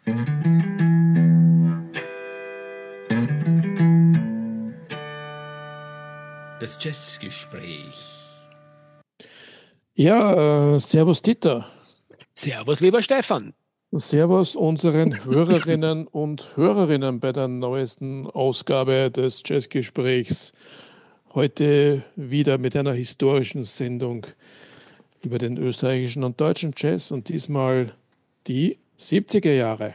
Das Jazzgespräch. Ja, Servus Dieter. Servus, lieber Stefan. Servus unseren Hörerinnen und Hörerinnen bei der neuesten Ausgabe des Jazzgesprächs. Heute wieder mit einer historischen Sendung über den österreichischen und deutschen Jazz und diesmal die 70er Jahre.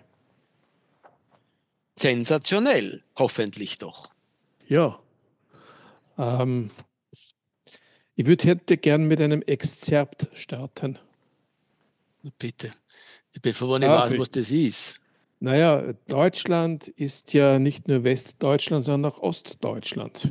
Sensationell, hoffentlich doch. Ja, ich hätte gern mit einem Exzerpt starten. Bitte. Ich bin froh, wenn ich weiß, was das ist. Naja, Deutschland ist ja nicht nur Westdeutschland, sondern auch Ostdeutschland.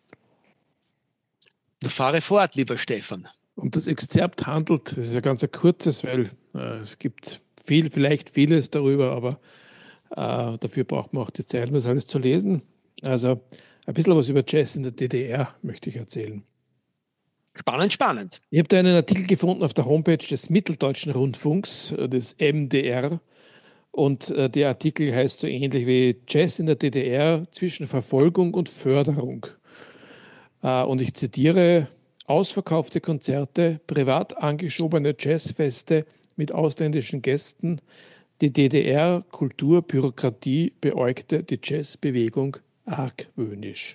Fahre fort, lieber Stefan. Und das Exzerpt handelt, das ist ja ganz ein kurzes, weil es gibt vielleicht vieles darüber, aber dafür braucht man auch die Zeit, um das alles zu lesen. Also ein bisschen was über Jazz in der DDR möchte ich erzählen. Spannend, spannend. Ich habe da einen Artikel gefunden auf der Homepage des Mitteldeutschen Rundfunks, des MDR. Und der Artikel heißt so ähnlich wie Jazz in der DDR zwischen Verfolgung und Förderung. Und ich zitiere: Ausverkaufte Konzerte, privat angeschobene Jazzfeste mit ausländischen Gästen. Die DDR-Kulturbürokratie beäugte die Jazzbewegung argwöhnisch.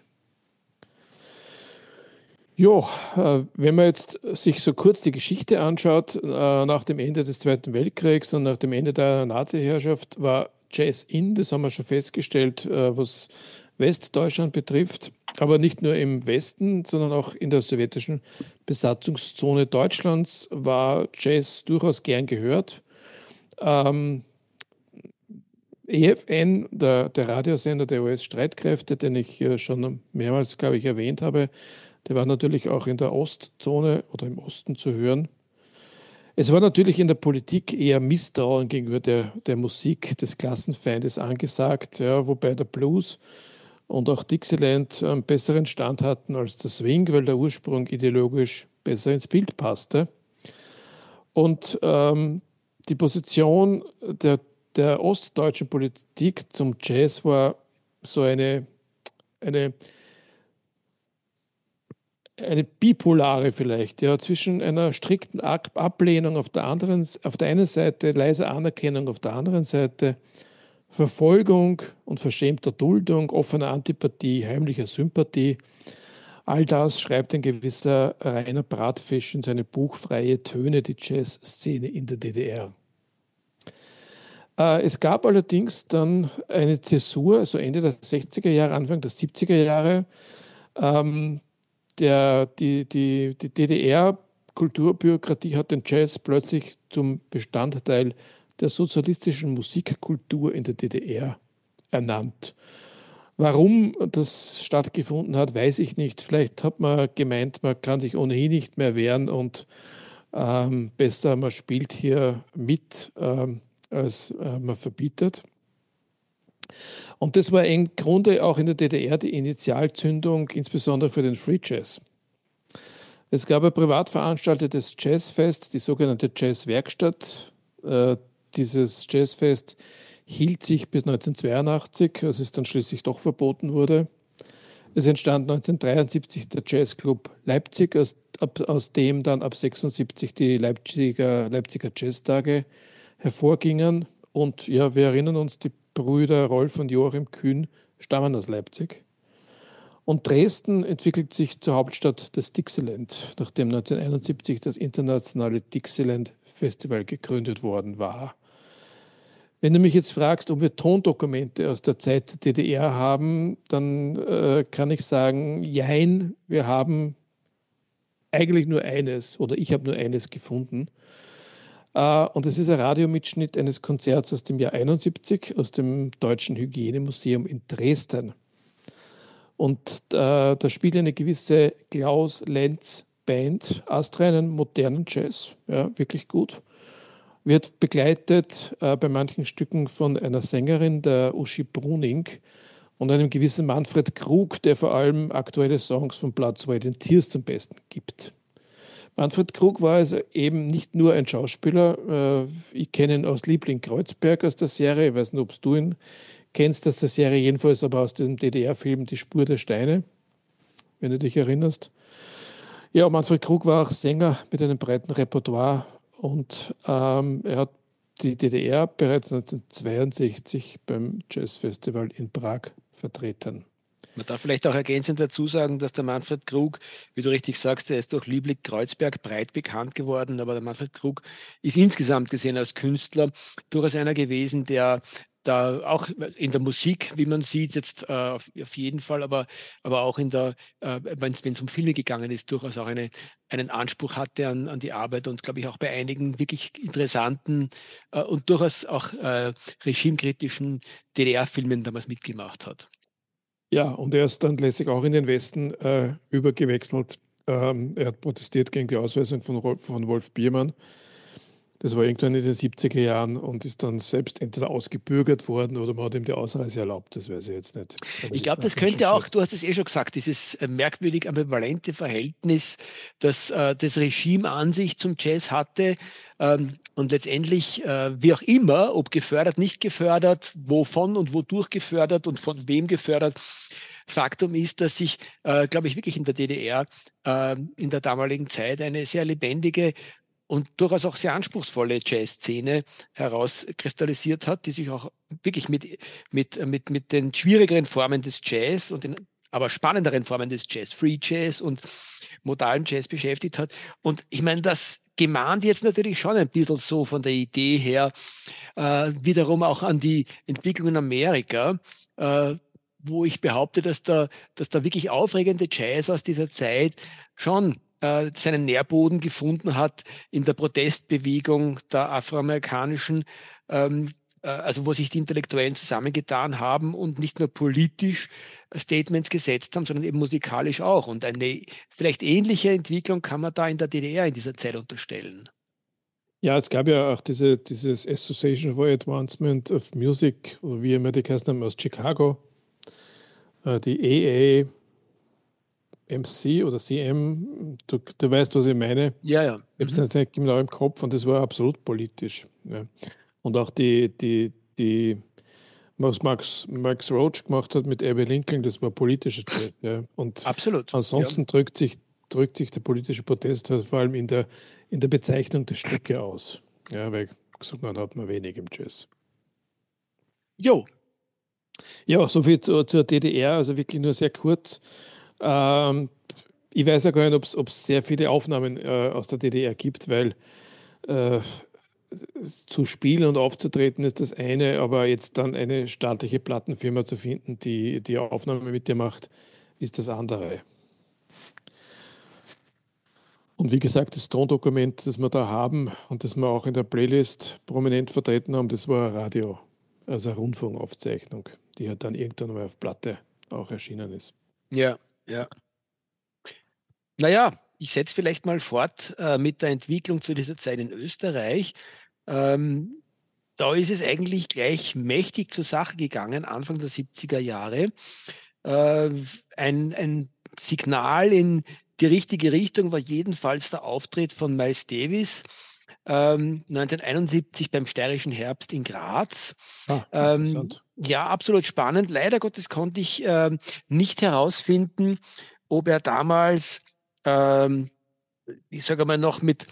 Ja, wenn man jetzt sich so kurz die Geschichte anschaut, nach dem Ende des Zweiten Weltkriegs und nach dem Ende der Nazi-Herrschaft war Jazz in, das haben wir schon festgestellt, was Westdeutschland betrifft, aber nicht nur im Westen, sondern auch in der sowjetischen Besatzungszone Deutschlands war Jazz durchaus gern gehört. EFN, der Radiosender der US-Streitkräfte, den ich schon mehrmals, glaube ich, erwähnt habe, der war natürlich auch in der Ostzone oder im Osten zu hören. Es war natürlich in der Politik eher Misstrauen gegenüber der Musik des Klassenfeindes angesagt, ja, wobei der Blues und auch Dixieland einen besseren Stand hatten als der Swing, weil der Ursprung ideologisch besser ins Bild passte. Und die Position der ostdeutschen Politik zum Jazz war so eine bipolare vielleicht, ja, zwischen einer strikten Ablehnung auf der einen Seite, leiser Anerkennung auf der anderen Seite, Verfolgung und verschämter Duldung, offener Antipathie, heimlicher Sympathie. All das schreibt ein gewisser Rainer Bratfisch in seinem Buch Freie Töne, die Jazzszene in der DDR. Es gab allerdings dann eine Zäsur, also Ende der 60er Jahre, Anfang der 70er Jahre. Die DDR-Kulturbürokratie hat den Jazz plötzlich zum Bestandteil der sozialistischen Musikkultur in der DDR ernannt. Warum das stattgefunden hat, weiß ich nicht. Vielleicht hat man gemeint, man kann sich ohnehin nicht mehr wehren und besser, man spielt hier mit, als man verbietet. Und das war im Grunde auch in der DDR die Initialzündung, insbesondere für den Free Jazz. Es gab ein privat veranstaltetes Jazzfest, die sogenannte Jazzwerkstatt. Dieses Jazzfest hielt sich bis 1982, als es dann schließlich doch verboten wurde. Es entstand 1973 der Jazzclub Leipzig, aus dem dann ab 1976 die Leipziger Jazztage hervorgingen. Und ja, wir erinnern uns, die Brüder Rolf und Joachim Kühn stammen aus Leipzig. Und Dresden entwickelt sich zur Hauptstadt des Dixieland, nachdem 1971 das internationale Dixieland Festival gegründet worden war. Wenn du mich jetzt fragst, ob wir Tondokumente aus der Zeit der DDR haben, dann kann ich sagen, jein, wir haben eigentlich nur eines, oder ich habe nur eines gefunden. Und es ist ein Radiomitschnitt eines Konzerts aus dem Jahr 1971 aus dem Deutschen Hygienemuseum in Dresden. Und da spielt eine gewisse Klaus Lenz Band astreinen modernen Jazz, ja, wirklich gut. Wird begleitet bei manchen Stücken von einer Sängerin, der Uschi Bruning, und einem gewissen Manfred Krug, der vor allem aktuelle Songs von Blood, Sweat and Tears zum Besten gibt. Manfred Krug war also eben nicht nur ein Schauspieler. Ich kenne ihn aus Liebling Kreuzberg aus der Serie. Ich weiß nicht, ob du ihn kennst aus der Serie, jedenfalls aber aus dem DDR-Film Die Spur der Steine, wenn du dich erinnerst. Ja, Manfred Krug war auch Sänger mit einem breiten Repertoire und er hat die DDR bereits 1962 beim Jazzfestival in Prag vertreten. Man darf vielleicht auch ergänzend dazu sagen, dass der Manfred Krug, wie du richtig sagst, der ist durch Liebling-Kreuzberg breit bekannt geworden, aber der Manfred Krug ist insgesamt gesehen als Künstler durchaus einer gewesen, der da auch in der Musik, wie man sieht, jetzt auf jeden Fall, aber auch wenn es um Filme gegangen ist, durchaus auch einen Anspruch hatte an die Arbeit und, glaube ich, auch bei einigen wirklich interessanten und durchaus auch regimekritischen DDR-Filmen damals mitgemacht hat. Ja, und er ist dann letztlich auch in den Westen übergewechselt. Er hat protestiert gegen die Ausweisung von Wolf Biermann. Das war irgendwann in den 70er Jahren und ist dann selbst entweder ausgebürgert worden oder man hat ihm die Ausreise erlaubt. Das weiß ich jetzt nicht. Ich glaube, das könnte auch, du hast es schon gesagt, dieses merkwürdig ambivalente Verhältnis, das das Regime an sich zum Jazz hatte. Und letztendlich, wie auch immer, ob gefördert, nicht gefördert, wovon und wodurch gefördert und von wem gefördert. Faktum ist, dass sich, glaube ich, wirklich in der DDR in der damaligen Zeit eine sehr lebendige und durchaus auch sehr anspruchsvolle Jazzszene herauskristallisiert hat, die sich auch wirklich mit den schwierigeren Formen des Jazz und den aber spannenderen Formen des Jazz, Free Jazz und modalen Jazz beschäftigt hat. Und ich meine, das gemahnt jetzt natürlich schon ein bisschen so von der Idee her, wiederum auch an die Entwicklung in Amerika, wo ich behaupte, dass da wirklich aufregende Jazz aus dieser Zeit schon seinen Nährboden gefunden hat in der Protestbewegung der afroamerikanischen, also wo sich die Intellektuellen zusammengetan haben und nicht nur politisch Statements gesetzt haben, sondern eben musikalisch auch. Und eine vielleicht ähnliche Entwicklung kann man da in der DDR in dieser Zeit unterstellen. Ja, es gab ja auch dieses Association for Advancement of Music, oder wie immer die geheißen haben, aus Chicago, die AAMC oder CM, du weißt, was ich meine. Ja, ja. Ich habe es jetzt nicht genau im Kopf und das war absolut politisch. Ja. Und auch die was Max Roach gemacht hat mit Abbey Lincoln, das war politischer Jazz. Ja. Und absolut. Ansonsten ja. drückt sich der politische Protest halt vor allem in der Bezeichnung der Stücke aus. Ja, weil gesungen hat man wenig im Jazz. Jo. Ja, soviel zur DDR, also wirklich nur sehr kurz. Ich weiß ja gar nicht, ob es sehr viele Aufnahmen aus der DDR gibt, weil zu spielen und aufzutreten ist das eine, aber jetzt dann eine staatliche Plattenfirma zu finden, die Aufnahme mit dir macht, ist das andere. Und wie gesagt, das Tondokument, das wir da haben und das wir auch in der Playlist prominent vertreten haben, das war ein Radio, also eine Rundfunkaufzeichnung, die halt dann irgendwann mal auf Platte auch erschienen ist. Ja, ja. Naja, ich setze vielleicht mal fort mit der Entwicklung zu dieser Zeit in Österreich. Da ist es eigentlich gleich mächtig zur Sache gegangen, Anfang der 70er Jahre. Ein Signal in die richtige Richtung war jedenfalls der Auftritt von Miles Davis 1971 beim Steirischen Herbst in Graz. Ja, absolut spannend. Leider Gottes konnte ich nicht herausfinden, ob er damals, ich sage mal noch mit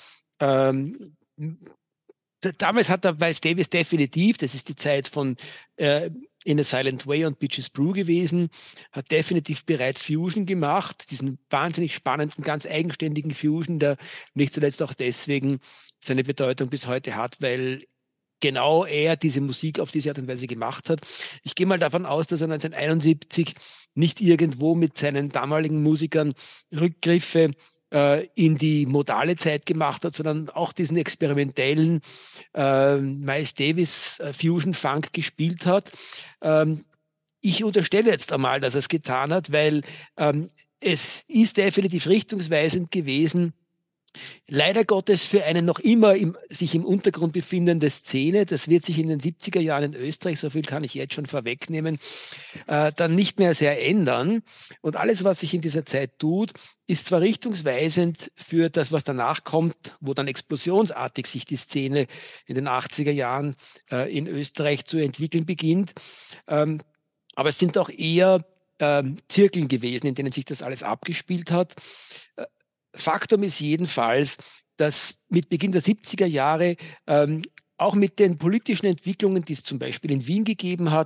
damals hat er Miles Davis definitiv, das ist die Zeit von In a Silent Way und Bitches Brew gewesen, hat definitiv bereits Fusion gemacht, diesen wahnsinnig spannenden, ganz eigenständigen Fusion, der nicht zuletzt auch deswegen seine Bedeutung bis heute hat, weil genau er diese Musik auf diese Art und Weise gemacht hat. Ich gehe mal davon aus, dass er 1971 nicht irgendwo mit seinen damaligen Musikern Rückgriffe in die modale Zeit gemacht hat, sondern auch diesen experimentellen Miles Davis Fusion Funk gespielt hat. Ich unterstelle jetzt einmal, dass er es getan hat, weil es ist definitiv richtungsweisend gewesen Leider Gottes für eine noch immer sich im Untergrund befindende Szene, das wird sich in den 70er Jahren in Österreich, so viel kann ich jetzt schon vorwegnehmen, dann nicht mehr sehr ändern. Und alles, was sich in dieser Zeit tut, ist zwar richtungsweisend für das, was danach kommt, wo dann explosionsartig sich die Szene in den 80er Jahren in Österreich zu entwickeln beginnt, aber es sind auch eher Zirkeln gewesen, in denen sich das alles abgespielt hat. Faktum ist jedenfalls, dass mit Beginn der 70er Jahre auch mit den politischen Entwicklungen, die es zum Beispiel in Wien gegeben hat,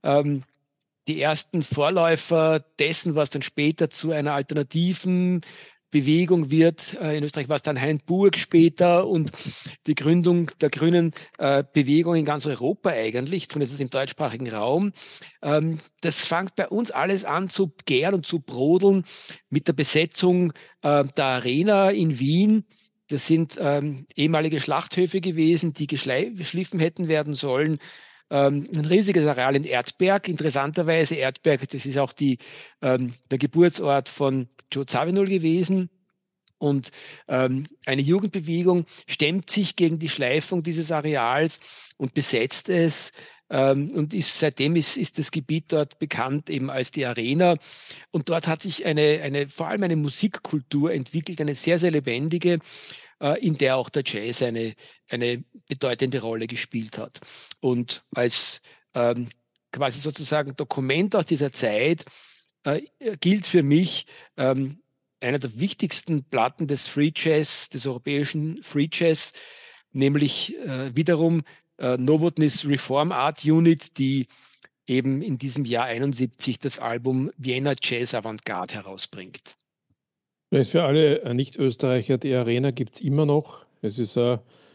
die ersten Vorläufer dessen, was dann später zu einer alternativen Bewegung wird. In Österreich war es dann Hainburg später und die Gründung der grünen Bewegung in ganz Europa eigentlich, zumindest im deutschsprachigen Raum. Das fängt bei uns alles an zu gären und zu brodeln mit der Besetzung der Arena in Wien. Das sind ehemalige Schlachthöfe gewesen, die geschliffen hätten werden sollen. Ein riesiges Areal in Erdberg. Interessanterweise Erdberg, das ist auch der Geburtsort von Joe Zawinul gewesen. Und eine Jugendbewegung stemmt sich gegen die Schleifung dieses Areals und besetzt es. Und seitdem ist das Gebiet dort bekannt eben als die Arena. Und dort hat sich vor allem eine Musikkultur entwickelt, eine sehr, sehr lebendige, in der auch der Jazz eine bedeutende Rolle gespielt hat. Und als quasi sozusagen Dokument aus dieser Zeit gilt für mich einer der wichtigsten Platten des Free Jazz, des europäischen Free Jazz, nämlich wiederum Novotny's Reform Art Unit, die eben in diesem Jahr 71 das Album Vienna Jazz Avantgarde herausbringt. Für alle Nicht-Österreicher, die Arena gibt es immer noch. Es ist ein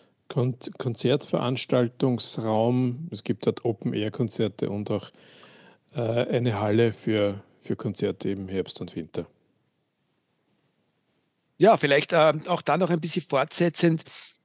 Konzertveranstaltungsraum. Es gibt dort Open-Air-Konzerte und auch eine Halle für Konzerte im Herbst und Winter. Ja, vielleicht auch da noch ein bisschen fortsetzend.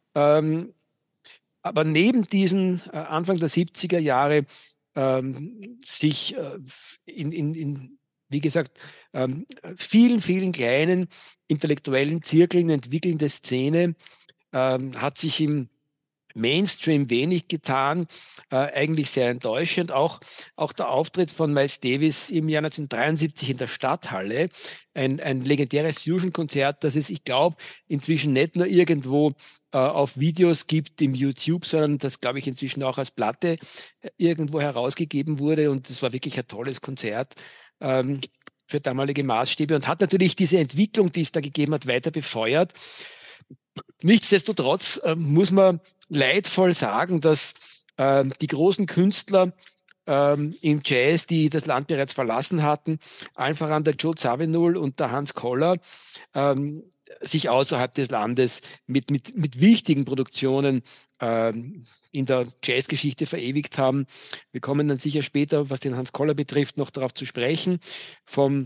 Aber neben diesen Anfang der 70er Jahre sich wie gesagt, vielen, vielen kleinen intellektuellen Zirkeln entwickelnde Szene hat sich im Mainstream wenig getan, eigentlich sehr enttäuschend. Auch der Auftritt von Miles Davis im Jahr 1973 in der Stadthalle, ein legendäres Fusion-Konzert, das es, ich glaube, inzwischen nicht nur irgendwo auf Videos gibt im YouTube, sondern das, glaube ich, inzwischen auch als Platte irgendwo herausgegeben wurde. Und das war wirklich ein tolles Konzert für damalige Maßstäbe und hat natürlich diese Entwicklung, die es da gegeben hat, weiter befeuert. Nichtsdestotrotz muss man leidvoll sagen, dass die großen Künstler im Jazz, die das Land bereits verlassen hatten, allen voran der Joe Zawinul und der Hans Koller, sich außerhalb des Landes mit wichtigen Produktionen in der Jazzgeschichte verewigt haben. Wir kommen dann sicher später, was den Hans Koller betrifft, noch darauf zu sprechen. Vom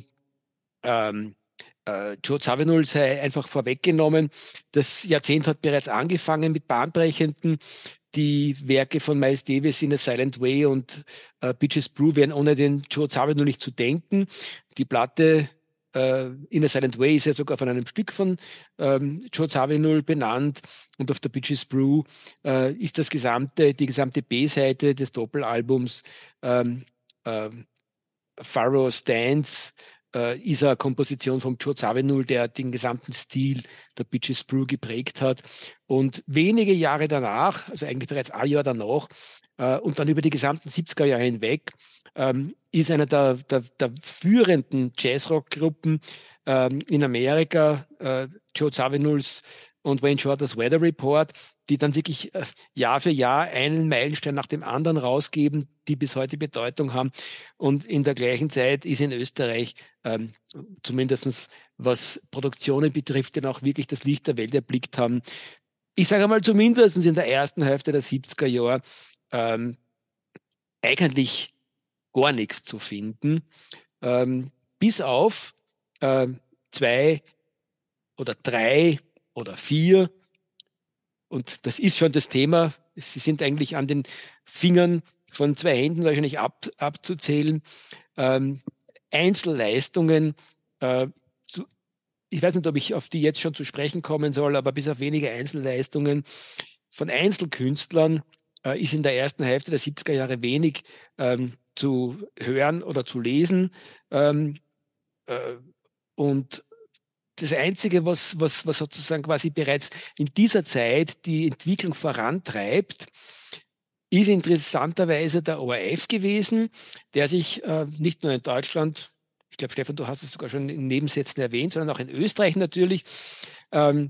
Joe Zawinul sei einfach vorweggenommen. Das Jahrzehnt hat bereits angefangen mit bahnbrechenden. Die Werke von Miles Davis in A Silent Way und Bitches Brew wären ohne den Joe Zawinul nicht zu denken. Die Platte In A Silent Way ist ja sogar von einem Stück von Joe Zawinul benannt und auf der Bitches Brew ist die gesamte B-Seite des Doppelalbums Pharaoh's Dance ist eine Komposition von Joe Zawinul, der den gesamten Stil der Bitches Brew geprägt hat. Und wenige Jahre danach, also eigentlich bereits ein Jahr danach, und dann über die gesamten 70er Jahre hinweg, ist einer der führenden Jazzrock-Gruppen in Amerika, Joe Zawinuls und Wayne Shorters Weather Report, die dann wirklich Jahr für Jahr einen Meilenstein nach dem anderen rausgeben, die bis heute Bedeutung haben. Und in der gleichen Zeit ist in Österreich, zumindest was Produktionen betrifft, dann auch wirklich das Licht der Welt erblickt haben. Ich sage mal, zumindest in der ersten Hälfte der 70er Jahre eigentlich gar nichts zu finden, bis auf 2 oder 3 oder 4. Und das ist schon das Thema. Sie sind eigentlich an den Fingern von 2 Händen wahrscheinlich abzuzählen. Einzelleistungen ich weiß nicht, ob ich auf die jetzt schon zu sprechen kommen soll, aber bis auf wenige Einzelleistungen von Einzelkünstlern ist in der ersten Hälfte der 70er Jahre wenig zu hören oder zu lesen. Und das Einzige, was sozusagen quasi bereits in dieser Zeit die Entwicklung vorantreibt, ist interessanterweise der ORF gewesen, der sich nicht nur in Deutschland, ich glaube, Stefan, du hast es sogar schon in Nebensätzen erwähnt, sondern auch in Österreich natürlich, ähm,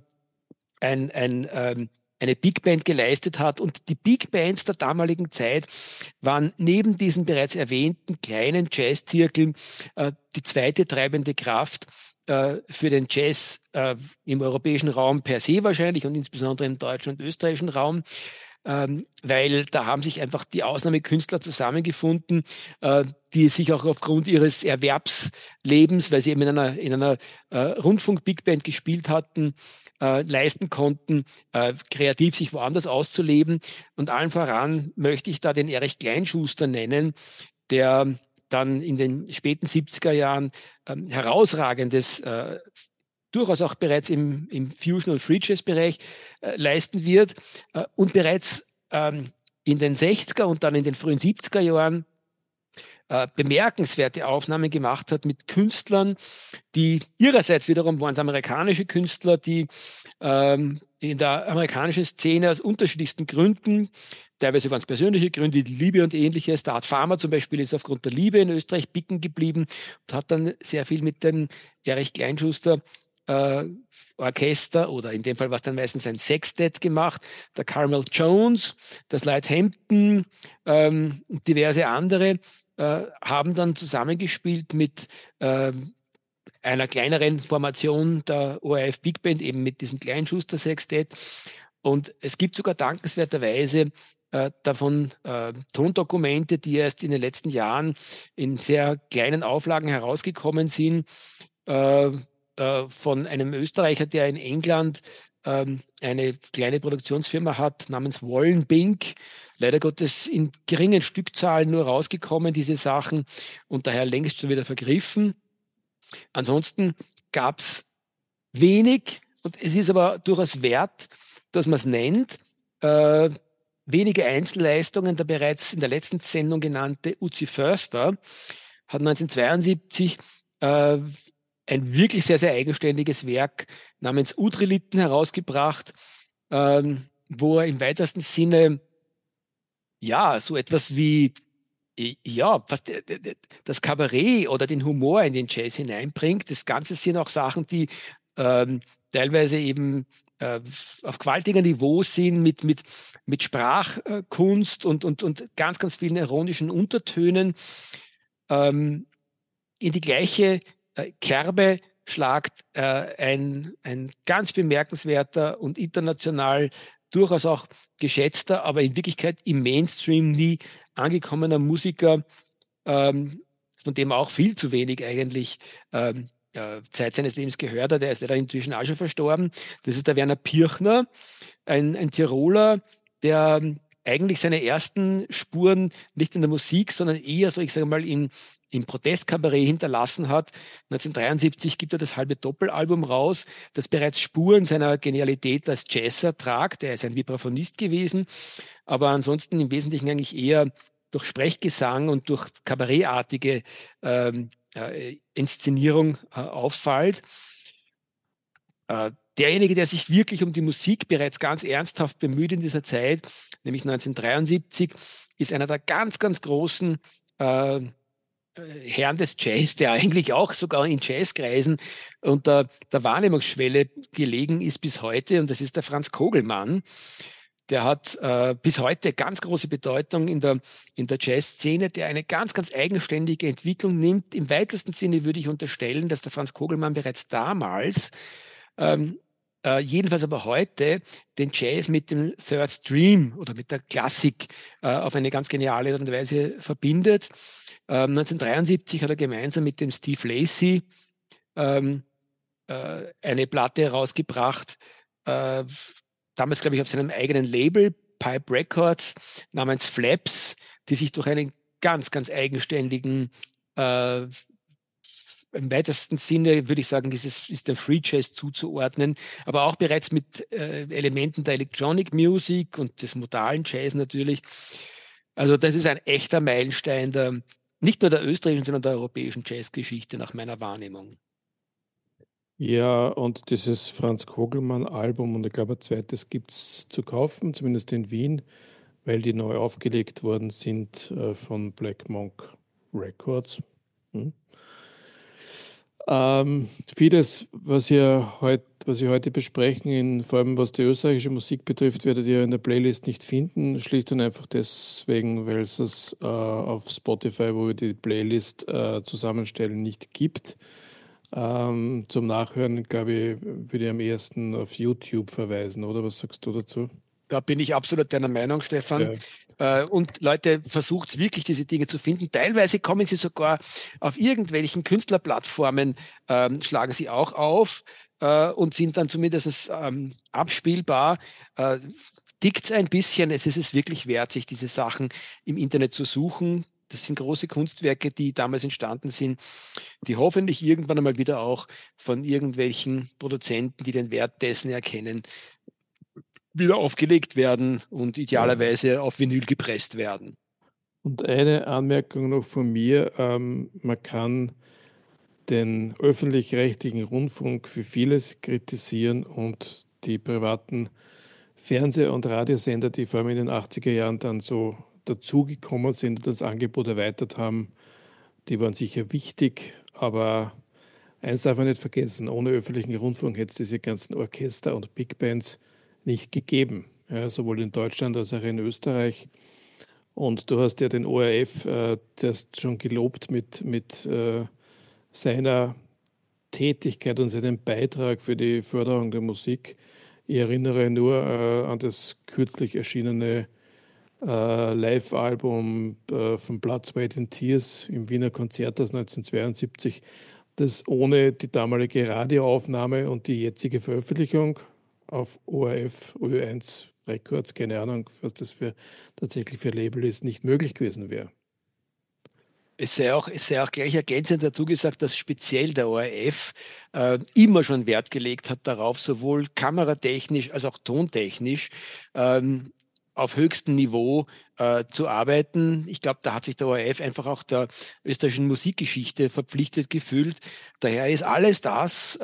eine Big Band geleistet hat. Und die Big Bands der damaligen Zeit waren neben diesen bereits erwähnten kleinen Jazz-Zirkeln die zweite treibende Kraft für den Jazz im europäischen Raum per se wahrscheinlich und insbesondere im deutschen und österreichischen Raum. Weil da haben sich einfach die Ausnahmekünstler zusammengefunden, die sich auch aufgrund ihres Erwerbslebens, weil sie eben in einer Rundfunk-Big Band gespielt hatten, leisten konnten, kreativ sich woanders auszuleben. Und allen voran möchte ich da den Erich Kleinschuster nennen, der dann in den späten 70er Jahren herausragendes durchaus auch bereits im Fusion- und Free-Jazz-Bereich leisten wird und bereits in den 60er und dann in den frühen 70er Jahren bemerkenswerte Aufnahmen gemacht hat mit Künstlern, die ihrerseits wiederum waren es amerikanische Künstler, die in der amerikanischen Szene aus unterschiedlichsten Gründen, teilweise waren es persönliche Gründe, die Liebe und ähnliches. Der Art Farmer zum Beispiel ist aufgrund der Liebe in Österreich bicken geblieben und hat dann sehr viel mit dem Erich Kleinschuster Orchester oder in dem Fall war es dann meistens ein Sextett gemacht, der Carmel Jones, das Light Hampton und diverse andere haben dann zusammengespielt mit einer kleineren Formation der ORF Big Band, eben mit diesem Kleinschuster Sextett. Und es gibt sogar dankenswerterweise davon Tondokumente, die erst in den letzten Jahren in sehr kleinen Auflagen herausgekommen sind, von einem Österreicher, der in England eine kleine Produktionsfirma hat namens Wallenbink. Leider Gottes in geringen Stückzahlen nur rausgekommen, diese Sachen, und daher längst schon wieder vergriffen. Ansonsten gab es wenig, und es ist aber durchaus wert, dass man es nennt, wenige Einzelleistungen. Der bereits in der letzten Sendung genannte Uzi Förster hat 1972 ein wirklich sehr, sehr eigenständiges Werk namens Udrilitten herausgebracht, wo er im weitesten Sinne ja so etwas wie ja, fast das Kabarett oder den Humor in den Jazz hineinbringt. Das Ganze sind auch Sachen, die teilweise eben auf gewaltiger Niveau sind mit Sprachkunst und ganz, ganz vielen ironischen Untertönen. In die gleiche Kerbe schlagt ein ganz bemerkenswerter und international durchaus auch geschätzter, aber in Wirklichkeit im Mainstream nie angekommener Musiker, von dem auch viel zu wenig eigentlich Zeit seines Lebens gehört hat. Der ist leider inzwischen auch schon verstorben. Das ist der Werner Pirchner, ein Tiroler, der eigentlich seine ersten Spuren nicht in der Musik, sondern eher, so ich sage mal, im Protestkabarett hinterlassen hat. 1973 gibt er das halbe Doppelalbum raus, das bereits Spuren seiner Genialität als Jazzer tragt. Er ist ein Vibraphonist gewesen, aber ansonsten im Wesentlichen eigentlich eher durch Sprechgesang und durch kabarettartige Inszenierung auffällt. Derjenige, der sich wirklich um die Musik bereits ganz ernsthaft bemüht in dieser Zeit, nämlich 1973, ist einer der ganz, ganz großen Herren des Jazz, der eigentlich auch sogar in Jazzkreisen unter der Wahrnehmungsschwelle gelegen ist bis heute, und das ist der Franz Kogelmann. Der hat bis heute ganz große Bedeutung in der Jazzszene, der eine ganz, ganz eigenständige Entwicklung nimmt. Im weitesten Sinne würde ich unterstellen, dass der Franz Kogelmann bereits damals jedenfalls aber heute den Jazz mit dem Third Stream oder mit der Klassik auf eine ganz geniale Art und Weise verbindet. 1973 hat er gemeinsam mit dem Steve Lacy eine Platte herausgebracht, damals, glaube ich, auf seinem eigenen Label, Pipe Records, namens Flaps, die sich durch einen ganz, ganz eigenständigen im weitesten Sinne würde ich sagen, ist der Free Jazz zuzuordnen, aber auch bereits mit Elementen der Electronic Music und des modalen Jazz natürlich. Also das ist ein echter Meilenstein nicht nur der österreichischen, sondern der europäischen Jazzgeschichte nach meiner Wahrnehmung. Ja, und dieses Franz Kogelmann-Album, und ich glaube, ein zweites gibt es zu kaufen, zumindest in Wien, weil die neu aufgelegt worden sind von Black Monk Records. Hm. Vieles, was wir heute besprechen, vor allem was die österreichische Musik betrifft, werdet ihr in der Playlist nicht finden. Schlicht und einfach deswegen, weil es auf Spotify, wo wir die Playlist zusammenstellen, nicht gibt. Zum Nachhören, glaube ich, würde ich am ehesten auf YouTube verweisen, oder? Was sagst du dazu? Da bin ich absolut deiner Meinung, Stefan. Ja. Und Leute, versucht wirklich, diese Dinge zu finden. Teilweise kommen sie sogar auf irgendwelchen Künstlerplattformen, schlagen sie auch auf und sind dann zumindest abspielbar. Tickt's ein bisschen, es ist es wirklich wert, sich diese Sachen im Internet zu suchen. Das sind große Kunstwerke, die damals entstanden sind, die hoffentlich irgendwann einmal wieder auch von irgendwelchen Produzenten, die den Wert dessen erkennen, wieder aufgelegt werden und Ja. idealerweise auf Vinyl gepresst werden. Und eine Anmerkung noch von mir, man kann den öffentlich-rechtlichen Rundfunk für vieles kritisieren und die privaten Fernseh- und Radiosender, die vor allem in den 80er Jahren dann so dazugekommen sind und das Angebot erweitert haben, die waren sicher wichtig, aber eins darf man nicht vergessen, ohne öffentlichen Rundfunk hätte es diese ganzen Orchester und Big Bands nicht gegeben, ja, sowohl in Deutschland als auch in Österreich. Und du hast ja den ORF zuerst schon gelobt mit seiner Tätigkeit und seinen Beitrag für die Förderung der Musik. Ich erinnere nur an das kürzlich erschienene Live-Album von Blood, Sweat and Tears im Wiener Konzert aus 1972, das ohne die damalige Radioaufnahme und die jetzige Veröffentlichung auf ORF, Ö1 Records, keine Ahnung, was das tatsächlich für Label ist, nicht möglich gewesen wäre. Es sei auch gleich ergänzend dazu gesagt, dass speziell der ORF immer schon Wert gelegt hat darauf, sowohl kameratechnisch als auch tontechnisch ähm, auf höchstem Niveau zu arbeiten. Ich glaube, da hat sich der ORF einfach auch der österreichischen Musikgeschichte verpflichtet gefühlt. Daher ist alles das,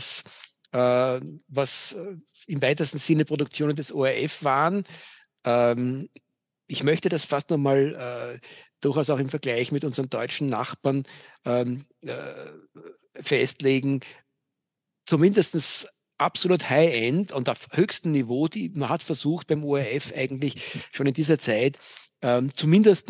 was im weitesten Sinne Produktionen des ORF waren, ähm, ich möchte das fast nochmal durchaus auch im Vergleich mit unseren deutschen Nachbarn ähm, äh, festlegen, zumindest absolut High-End und auf höchstem Niveau. Man hat versucht beim ORF eigentlich schon in dieser Zeit zumindest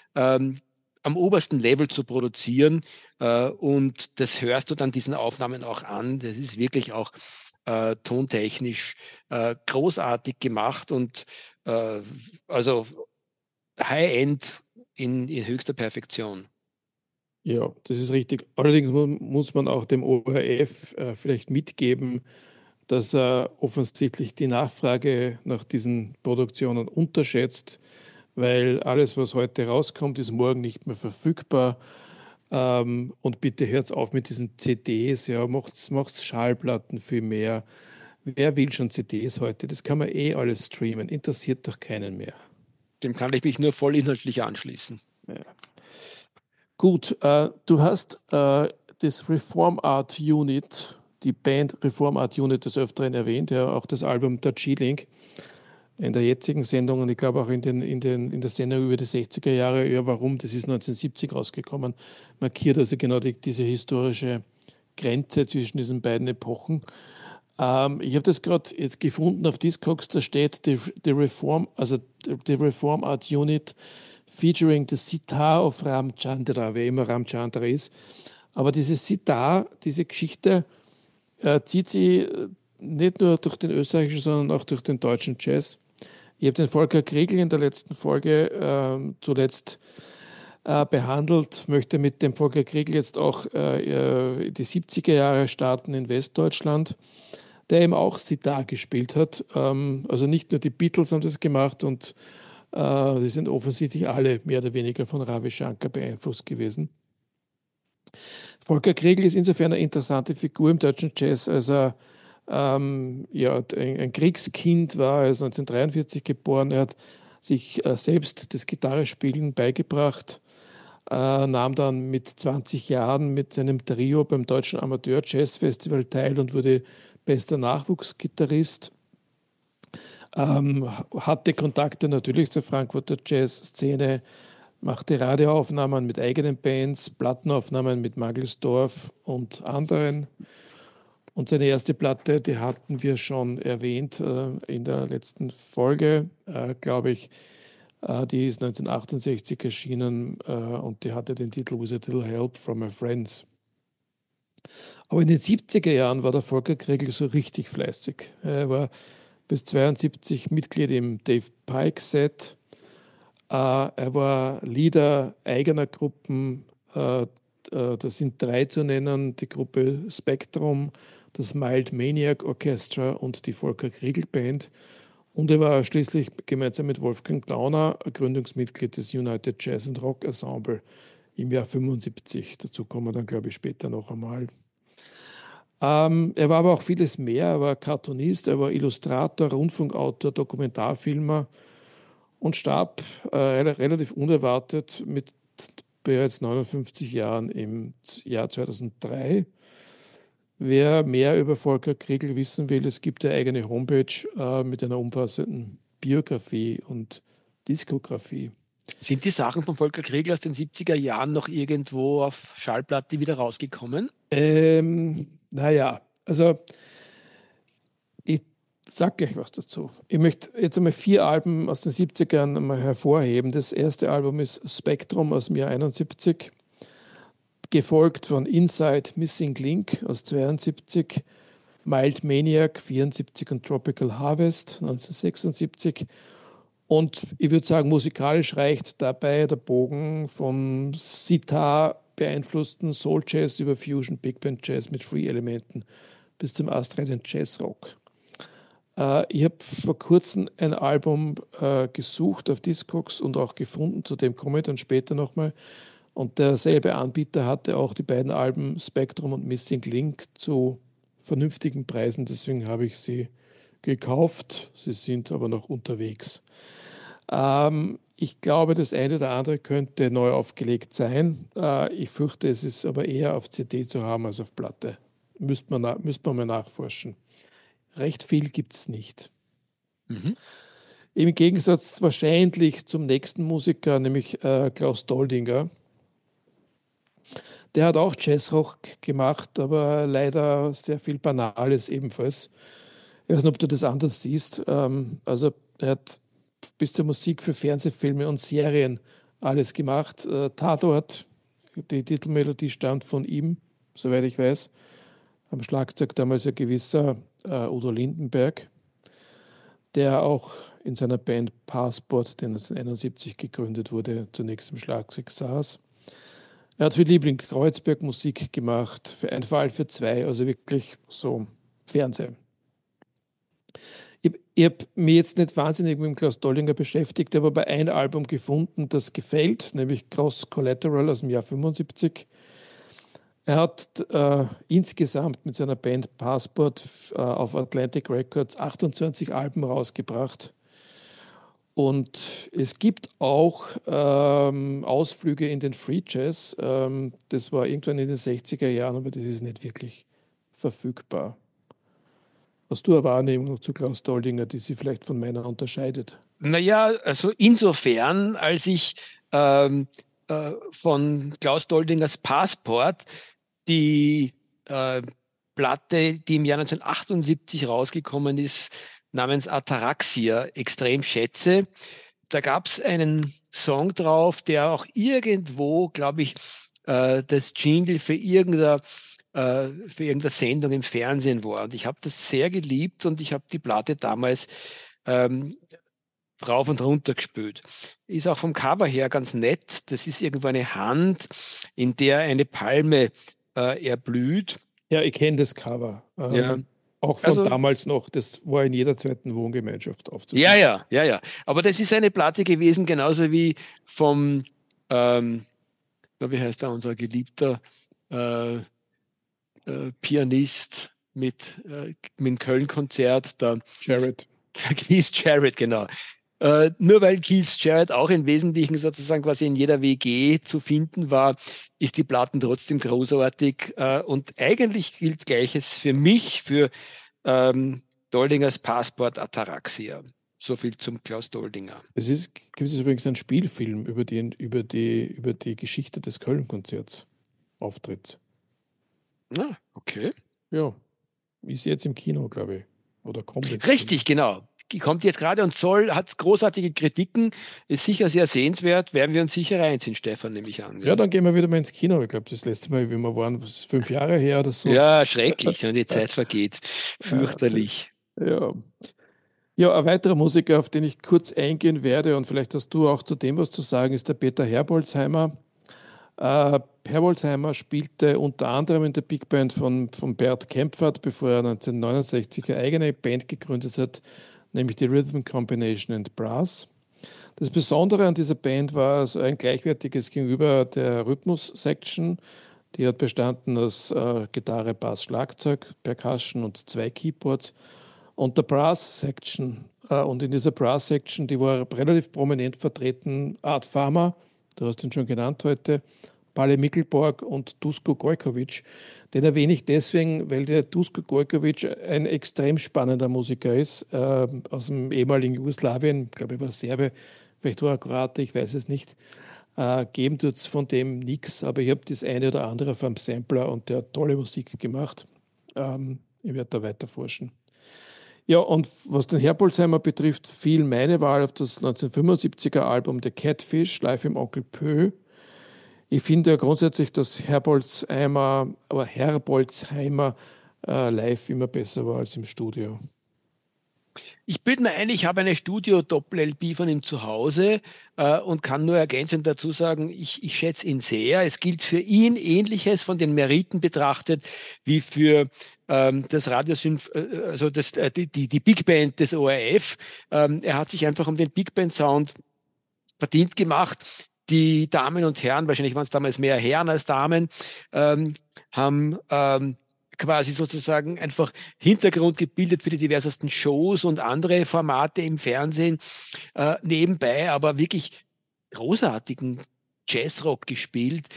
am obersten Level zu produzieren. Und das hörst du dann diesen Aufnahmen auch an. Das ist wirklich auch tontechnisch großartig gemacht und also High-End in höchster Perfektion. Ja, das ist richtig. Allerdings muss man auch dem ORF vielleicht mitgeben, dass er offensichtlich die Nachfrage nach diesen Produktionen unterschätzt, weil alles, was heute rauskommt, ist morgen nicht mehr verfügbar. Und bitte hört auf mit diesen CDs, ja, macht's Schallplatten viel mehr. Wer will schon CDs heute? Das kann man eh alles streamen, interessiert doch keinen mehr. Dem kann ich mich nur voll inhaltlich anschließen. Ja. Gut, du hast das Reform Art Unit, die Band Reform Art Unit des Öfteren erwähnt, ja, auch das Album Darjeeling in der jetzigen Sendung und ich glaube auch in der Sendung über die 60er Jahre, ja, warum, das ist 1970 rausgekommen, markiert also genau diese historische Grenze zwischen diesen beiden Epochen. Ich habe das gerade jetzt gefunden auf Discogs, da steht die Reform, also die Reform Art Unit featuring the Sitar of Ramchandra, wer immer Ramchandra ist. Aber diese Sitar, diese Geschichte, zieht sie nicht nur durch den österreichischen, sondern auch durch den deutschen Jazz. Ich habe den Volker Kriegel in der letzten Folge zuletzt behandelt, möchte mit dem Volker Kriegel jetzt auch die 70er Jahre starten in Westdeutschland, der eben auch Sitar gespielt hat. Also nicht nur die Beatles haben das gemacht und die sind offensichtlich alle mehr oder weniger von Ravi Shankar beeinflusst gewesen. Volker Kriegl ist insofern eine interessante Figur im deutschen Jazz, als er ein Kriegskind war. Er ist 1943 geboren. Er hat sich selbst das Gitarrespielen beigebracht, nahm dann mit 20 Jahren mit seinem Trio beim Deutschen Amateur Jazz Festival teil und wurde bester Nachwuchsgitarrist. Hatte Kontakte natürlich zur Frankfurter Jazzszene, machte Radioaufnahmen mit eigenen Bands, Plattenaufnahmen mit Mangelsdorf und anderen. Und seine erste Platte, die hatten wir schon erwähnt in der letzten Folge, glaube ich. Die ist 1968 erschienen und die hatte den Titel With a Little Help from My Friends. Aber in den 70er Jahren war der Volker Kriegl so richtig fleißig. Er war bis 1972 Mitglied im Dave Pike Set. Er war Leader eigener Gruppen. Das sind 3 zu nennen: die Gruppe Spectrum, das Mild Maniac Orchestra und die Volker Kriegl Band. Und er war schließlich gemeinsam mit Wolfgang Glauner Gründungsmitglied des United Jazz and Rock Ensemble im Jahr 1975. Dazu kommen wir dann, glaube ich, später noch einmal. Er war aber auch vieles mehr. Er war Cartoonist, er war Illustrator, Rundfunkautor, Dokumentarfilmer und starb relativ unerwartet mit bereits 59 Jahren im Jahr 2003. Wer mehr über Volker Kriegl wissen will, es gibt eine eigene Homepage mit einer umfassenden Biografie und Diskografie. Sind die Sachen von Volker Kriegl aus den 70er Jahren noch irgendwo auf Schallplatte wieder rausgekommen? Naja, also ich sage gleich was dazu. Ich möchte jetzt einmal 4 Alben aus den 70ern mal hervorheben. Das erste Album ist Spectrum aus dem Jahr 71, gefolgt von Inside Missing Link aus 72, Mild Maniac 74 und Tropical Harvest 1976. Und ich würde sagen, musikalisch reicht dabei der Bogen vom Sitar beeinflussten Soul Jazz über Fusion, Big Band Jazz mit Free-Elementen bis zum Australian Jazz Rock. Ich habe vor kurzem ein Album gesucht auf Discogs und auch gefunden, zu dem komme ich dann später nochmal. Und derselbe Anbieter hatte auch die beiden Alben Spectrum und Missing Link zu vernünftigen Preisen, deswegen habe ich sie gekauft. Sie sind aber noch unterwegs. Ich glaube, das eine oder andere könnte neu aufgelegt sein. Ich fürchte, es ist aber eher auf CD zu haben als auf Platte. Müsste man mal nachforschen. Recht viel gibt es nicht. Mhm. Im Gegensatz wahrscheinlich zum nächsten Musiker, nämlich Klaus Doldinger. Der hat auch Jazzrock gemacht, aber leider sehr viel Banales ebenfalls. Ich weiß nicht, ob du das anders siehst. Also er hat bis zur Musik für Fernsehfilme und Serien alles gemacht. Tatort, die Titelmelodie stammt von ihm, soweit ich weiß. Am Schlagzeug damals ein gewisser Udo Lindenberg, der auch in seiner Band Passport, die 1971 gegründet wurde, zunächst im Schlagzeug saß. Er hat für Liebling Kreuzberg Musik gemacht, für Ein Fall für zwei, also wirklich so Fernsehen. Ich habe mich jetzt nicht wahnsinnig mit dem Klaus Doldinger beschäftigt, habe aber ein Album gefunden, das gefällt, nämlich Cross Collateral aus dem Jahr 75. Er hat insgesamt mit seiner Band Passport auf Atlantic Records 28 Alben rausgebracht. Und es gibt auch Ausflüge in den Free Jazz. Das war irgendwann in den 60er Jahren, aber das ist nicht wirklich verfügbar. Hast du eine Wahrnehmung zu Klaus Doldinger, die sich vielleicht von meiner unterscheidet? Naja, also insofern, als ich von Klaus Doldingers Passport die Platte, die im Jahr 1978 rausgekommen ist, namens Ataraxia, extrem schätze. Da gab es einen Song drauf, der auch irgendwo, glaube ich, das Jingle für irgendeine Sendung im Fernsehen war. Und ich habe das sehr geliebt und ich habe die Platte damals ähm, rauf und runter gespült. Ist auch vom Cover her ganz nett. Das ist irgendwo eine Hand, in der eine Palme erblüht. Ja, ich kenne das Cover. Ja, Auch von also damals noch. Das war in jeder zweiten Wohngemeinschaft ja, aufzufinden. ja, ja, ja. Aber das ist eine Platte gewesen, genauso wie vom, na, wie heißt da unser geliebter äh, Pianist mit dem Köln-Konzert, Jared. der Keith Jarrett, genau. Nur weil Keith Jarrett auch im Wesentlichen sozusagen quasi in jeder WG zu finden war, ist die Platten trotzdem großartig. Und eigentlich gilt Gleiches für mich, für Doldingers Passport Ataraxia. So viel zum Klaus Doldinger. Gibt es übrigens einen Spielfilm über die Geschichte des Köln-Konzerts auftritt. Ah, okay. Ja, ist jetzt im Kino, glaube ich. Oder kommt ins Richtig, genau. Die kommt jetzt gerade und hat großartige Kritiken, ist sicher sehr sehenswert, werden wir uns sicher reinziehen, Stefan, nehme ich an. Ja, dann gehen wir wieder mal ins Kino. Ich glaube, das letzte Mal, wie wir waren, was 5 Jahre her oder so. Ja, schrecklich, wenn die Zeit vergeht. Fürchterlich. Ja. Ja, ein weiterer Musiker, auf den ich kurz eingehen werde, und vielleicht hast du auch zu dem was zu sagen, ist der Peter Herbolzheimer. Herbolzheimer spielte unter anderem in der Big Band von Bert Kempfert, bevor er 1969 eine eigene Band gegründet hat, nämlich die Rhythm Combination and Brass. Das Besondere an dieser Band war so ein gleichwertiges Gegenüber der Rhythmus-Section. Die hat bestanden aus Gitarre, Bass, Schlagzeug, Percussion und 2 Keyboards. Und der Brass-Section. Und in dieser Brass-Section, die war relativ prominent vertreten, Art Farmer, du hast ihn schon genannt heute, Pale Mikkelborg und Dusko Gojkovic. Den erwähne ich deswegen, weil der Dusko Gojkovic ein extrem spannender Musiker ist, aus dem ehemaligen Jugoslawien, ich glaube, er war Serbe, vielleicht war er Kroate, ich weiß es nicht. Geben tut es von dem nichts, aber ich habe das eine oder andere auf einem Sampler und der hat tolle Musik gemacht. Ich werde da weiter forschen. Ja, und was den Herbolzheimer betrifft, fiel meine Wahl auf das 1975er Album The Catfish, live im Onkel Pö. Ich finde ja grundsätzlich, dass Herbolzheimer live immer besser war als im Studio. Ich bilde mir ein, ich habe eine Studio-Doppel-LP von ihm zu Hause und kann nur ergänzend dazu sagen, ich schätze ihn sehr. Es gilt für ihn Ähnliches von den Meriten betrachtet wie für das also die Big Band des ORF. Er hat sich einfach um den Big Band-Sound verdient gemacht. Die Damen und Herren, wahrscheinlich waren es damals mehr Herren als Damen, haben quasi sozusagen einfach Hintergrund gebildet für die diversesten Shows und andere Formate im Fernsehen, nebenbei aber wirklich großartigen Jazzrock gespielt,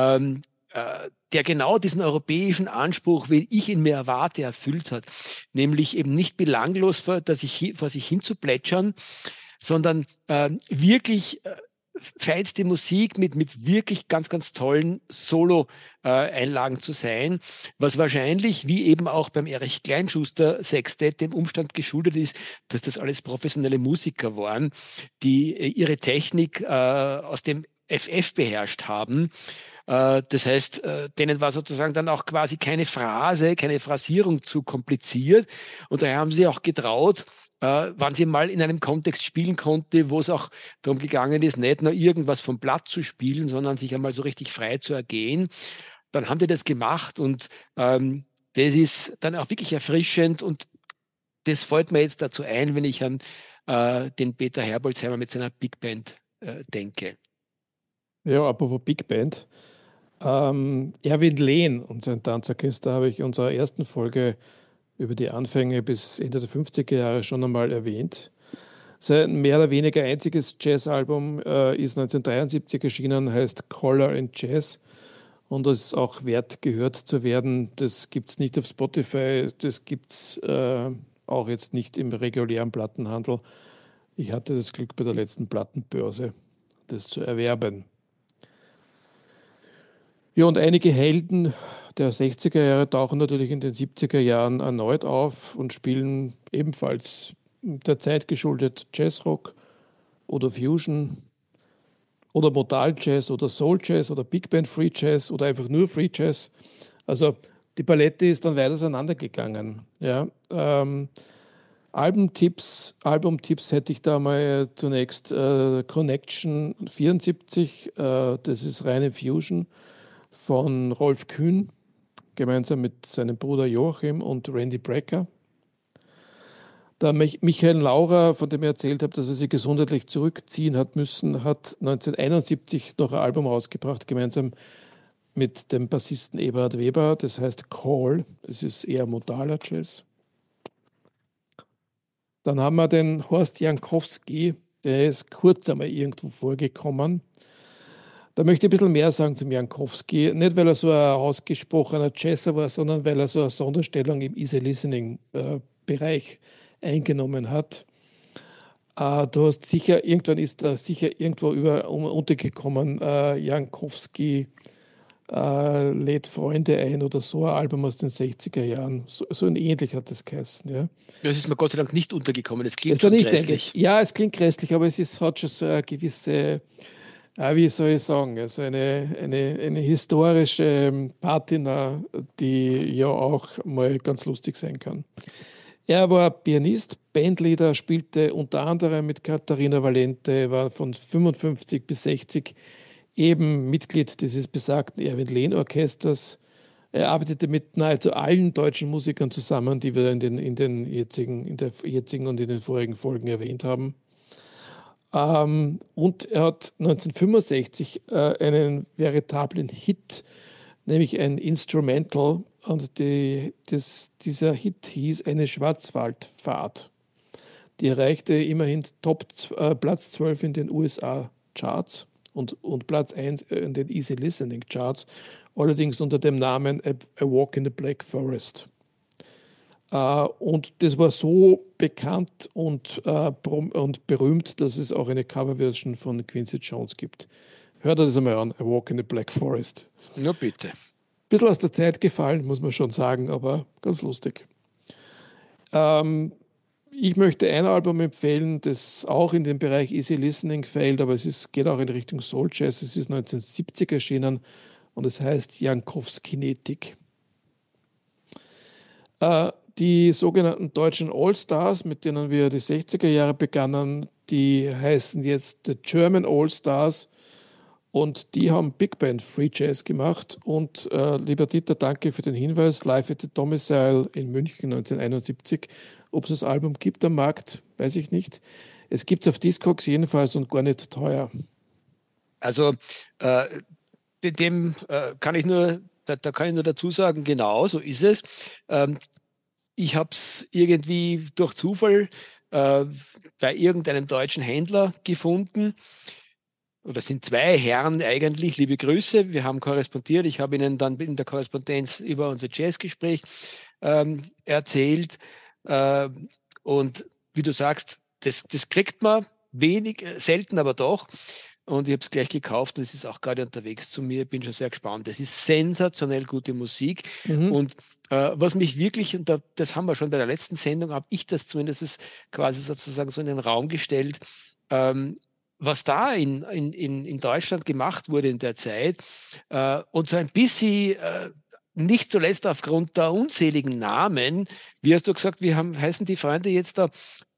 der genau diesen europäischen Anspruch, wie ich ihn mir erwarte, erfüllt hat. Nämlich eben nicht belanglos vor sich hin zu plätschern, sondern wirklich feinste Musik mit wirklich ganz, ganz tollen Solo-Einlagen zu sein, was wahrscheinlich, wie eben auch beim Erich Kleinschuster Sextett, dem Umstand geschuldet ist, dass das alles professionelle Musiker waren, die ihre Technik aus dem FF beherrscht haben. Das heißt, denen war sozusagen dann auch quasi keine Phrase, keine Phrasierung zu kompliziert. Und daher haben sie auch getraut, wann sie mal in einem Kontext spielen konnte, wo es auch darum gegangen ist, nicht nur irgendwas vom Blatt zu spielen, sondern sich einmal so richtig frei zu ergehen. Dann haben die das gemacht und das ist dann auch wirklich erfrischend und das fällt mir jetzt dazu ein, wenn ich an den Peter Herbolzheimer mit seiner Big Band denke. Ja, apropos Big Band. Erwin Lehn und sein Tanzorchester habe ich in unserer ersten Folge über die Anfänge bis Ende der 50er Jahre schon einmal erwähnt. Sein mehr oder weniger einziges Jazzalbum ist 1973 erschienen, heißt Color and Jazz und ist auch wert, gehört zu werden. Das gibt es nicht auf Spotify, das gibt es auch jetzt nicht im regulären Plattenhandel. Ich hatte das Glück bei der letzten Plattenbörse, das zu erwerben. Ja, und einige Helden der 60er Jahre tauchen natürlich in den 70er Jahren erneut auf und spielen ebenfalls der Zeit geschuldet Jazzrock oder Fusion oder Modal Jazz oder Soul Jazz oder Big Band Free Jazz oder einfach nur Free Jazz. Also die Palette ist dann weit auseinandergegangen. Ja, Albumtipps hätte ich da mal zunächst Connection 74, das ist reine Fusion von Rolf Kühn, gemeinsam mit seinem Bruder Joachim und Randy Brecker. Der Michael Laurer, von dem ich erzählt habe, dass er sich gesundheitlich zurückziehen hat müssen, hat 1971 noch ein Album rausgebracht, gemeinsam mit dem Bassisten Eberhard Weber, das heißt Call, es ist eher modaler Jazz. Dann haben wir den Horst Jankowski, der ist kurz einmal irgendwo vorgekommen. Da möchte ich ein bisschen mehr sagen zum Jankowski. Nicht, weil er so ein ausgesprochener Jazzer war, sondern weil er so eine Sonderstellung im Easy Listening-Bereich eingenommen hat. Du hast sicher, irgendwann ist da sicher irgendwo untergekommen, Jankowski lädt Freunde ein oder so, ein Album aus den 60er Jahren. So ein ähnlich hat das geheißen. Ja. Das ist mir Gott sei Dank nicht untergekommen. Es klingt Ist da schon nicht grässlich. ähnlich? Ja, es klingt grässlich, aber hat schon so eine gewisse, wie soll ich sagen, also eine historische Patina, die ja auch mal ganz lustig sein kann. Er war Pianist, Bandleader, spielte unter anderem mit Katharina Valente, war von 55 bis 60 eben Mitglied dieses besagten Erwin Lehn-Orchesters. Er arbeitete mit nahezu allen deutschen Musikern zusammen, die wir in der jetzigen und in den vorigen Folgen erwähnt haben. Und er hat 1965 einen veritablen Hit, nämlich ein Instrumental, und dieser Hit hieß Eine Schwarzwaldfahrt. Die erreichte immerhin Platz 12 in den USA-Charts und Platz 1 in den Easy Listening Charts, allerdings unter dem Namen A Walk in the Black Forest. Und das war so bekannt und berühmt, dass es auch eine Coverversion von Quincy Jones gibt. Hört euch das einmal an, A Walk in the Black Forest. Na bitte. Bisschen aus der Zeit gefallen, muss man schon sagen, aber ganz lustig. Ich möchte ein Album empfehlen, das auch in den Bereich Easy Listening fällt, aber geht auch in Richtung Soul Jazz. Es ist 1970 erschienen und es heißt Jankowskinetik. Die sogenannten deutschen All-Stars, mit denen wir die 60er Jahre begannen, die heißen jetzt The German All-Stars. Und die haben Big Band Free Jazz gemacht. Und lieber Dieter, danke für den Hinweis. Live at the Domicile in München 1971. Ob es das Album gibt am Markt, weiß ich nicht. Es gibt es auf Discogs jedenfalls und gar nicht teuer. Also dem kann ich nur, da kann ich nur dazu sagen, genau, so ist es. Ich habe es irgendwie durch Zufall bei irgendeinem deutschen Händler gefunden. Oder sind zwei Herren eigentlich, liebe Grüße, wir haben korrespondiert. Ich habe Ihnen dann in der Korrespondenz über unser Jazzgespräch erzählt. Und wie du sagst, das kriegt man selten, aber doch. Und ich habe es gleich gekauft und es ist auch gerade unterwegs zu mir. Bin schon sehr gespannt. Das ist sensationell gute Musik. Und was mich wirklich, und das haben wir schon bei der letzten Sendung, habe ich das zumindest quasi sozusagen so in den Raum gestellt, was da in Deutschland gemacht wurde in der Zeit und so ein bisschen, nicht zuletzt aufgrund der unzähligen Namen, wie hast du gesagt, heißen die Freunde jetzt da,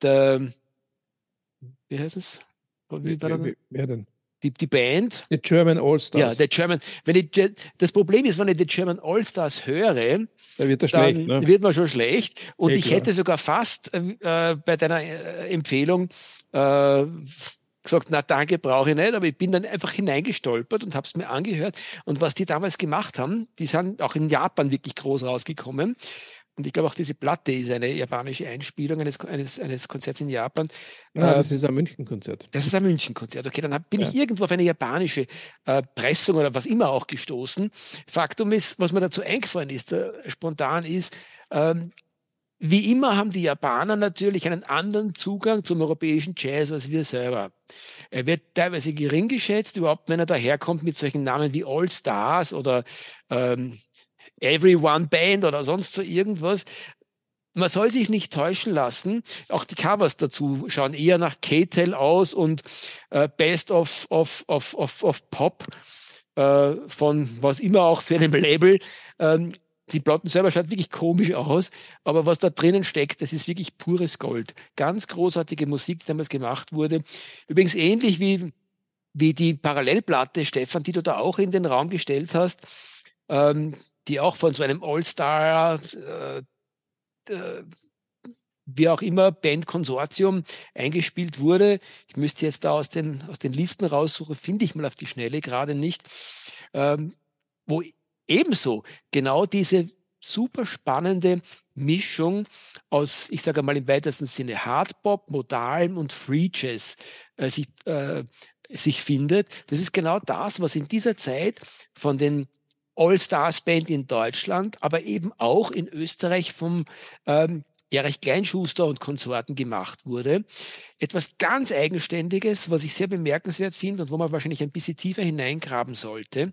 wie heißt es? Wer denn? Die Band. The German All-Stars. Ja, The German. Das Problem ist, wenn ich The German All-Stars höre, da wird dann schlecht, ne? wird man schon schlecht. Und ich klar. hätte sogar fast bei deiner Empfehlung gesagt, na danke, brauche ich nicht, aber ich bin dann einfach hineingestolpert und habe es mir angehört. Und was die damals gemacht haben, die sind auch in Japan wirklich groß rausgekommen. Und ich glaube auch diese Platte ist eine japanische Einspielung eines Konzerts in Japan. Das ist ein München-Konzert. Das ist ein München-Konzert. Okay, dann bin ich irgendwo auf eine japanische Pressung oder was immer auch gestoßen. Faktum ist, was mir dazu eingefallen ist, spontan ist, wie immer haben die Japaner natürlich einen anderen Zugang zum europäischen Jazz als wir selber. Er wird teilweise gering geschätzt, überhaupt wenn er daherkommt mit solchen Namen wie All Stars oder Everyone Band oder sonst so irgendwas. Man soll sich nicht täuschen lassen. Auch die Covers dazu schauen eher nach K-Tel aus und Best of Pop von was immer auch für einem Label. Die Platten selber schaut wirklich komisch aus, aber was da drinnen steckt, das ist wirklich pures Gold. Ganz großartige Musik, die damals gemacht wurde. Übrigens ähnlich wie die Parallelplatte, Stefan, die du da auch in den Raum gestellt hast, die auch von so einem All-Star, wie auch immer, Bandkonsortium eingespielt wurde. Ich müsste jetzt da aus den Listen raussuchen, finde ich mal auf die Schnelle gerade nicht. wo ebenso genau diese super spannende Mischung aus, ich sage mal im weitesten Sinne, Hardbop, Modalem und Free Jazz sich findet. Das ist genau das, was in dieser Zeit von den All-Stars-Band in Deutschland, aber eben auch in Österreich vom Erich Kleinschuster und Konsorten gemacht wurde. Etwas ganz Eigenständiges, was ich sehr bemerkenswert finde und wo man wahrscheinlich ein bisschen tiefer hineingraben sollte.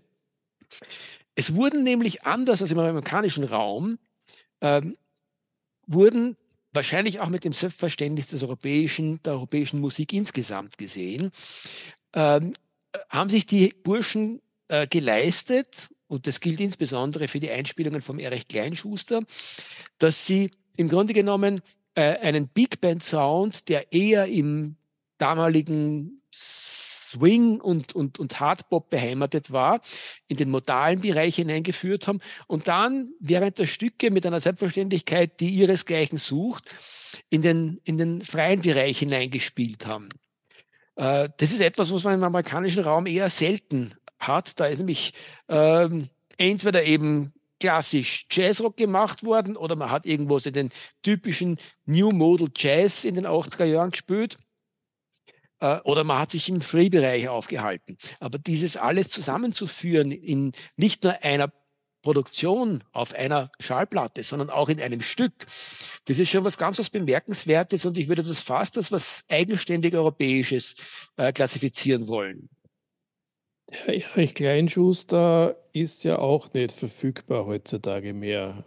Es wurden nämlich anders als im amerikanischen Raum, ähm, wurden wahrscheinlich auch mit dem Selbstverständnis der europäischen Musik insgesamt gesehen, ähm, haben sich die Burschen geleistet, und das gilt insbesondere für die Einspielungen vom Erich Kleinschuster, dass sie im Grunde genommen einen Big Band Sound, der eher im damaligen Swing und Hardbop beheimatet war, in den modalen Bereich hineingeführt haben und dann während der Stücke mit einer Selbstverständlichkeit, die ihresgleichen sucht, in den freien Bereich hineingespielt haben. Das ist etwas, was man im amerikanischen Raum eher selten hat. Da ist nämlich entweder eben klassisch Jazzrock gemacht worden oder man hat irgendwo so den typischen New Modal Jazz in den 80er Jahren gespielt. Oder man hat sich im Free-Bereich aufgehalten. Aber dieses alles zusammenzuführen in nicht nur einer Produktion auf einer Schallplatte, sondern auch in einem Stück, das ist schon was ganz was Bemerkenswertes und ich würde das fast als was eigenständig Europäisches klassifizieren wollen. Der Erich Kleinschuster ist ja auch nicht verfügbar heutzutage mehr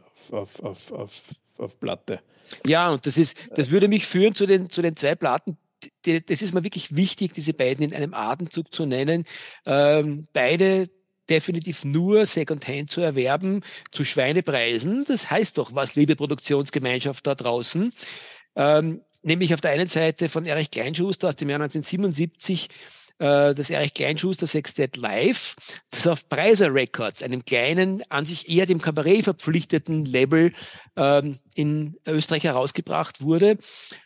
auf Platte. Ja, und das würde mich führen zu den zwei Platten. Das ist mir wirklich wichtig, diese beiden in einem Atemzug zu nennen. Beide definitiv nur Secondhand zu erwerben, zu Schweinepreisen. Das heißt doch was, liebe Produktionsgemeinschaft da draußen. Nämlich auf der einen Seite von Erich Kleinschuster aus dem Jahr 1977, das Erich Kleinschuster Sextett Live, das auf Preiser Records, einem kleinen, an sich eher dem Kabarett verpflichteten Label in Österreich herausgebracht wurde.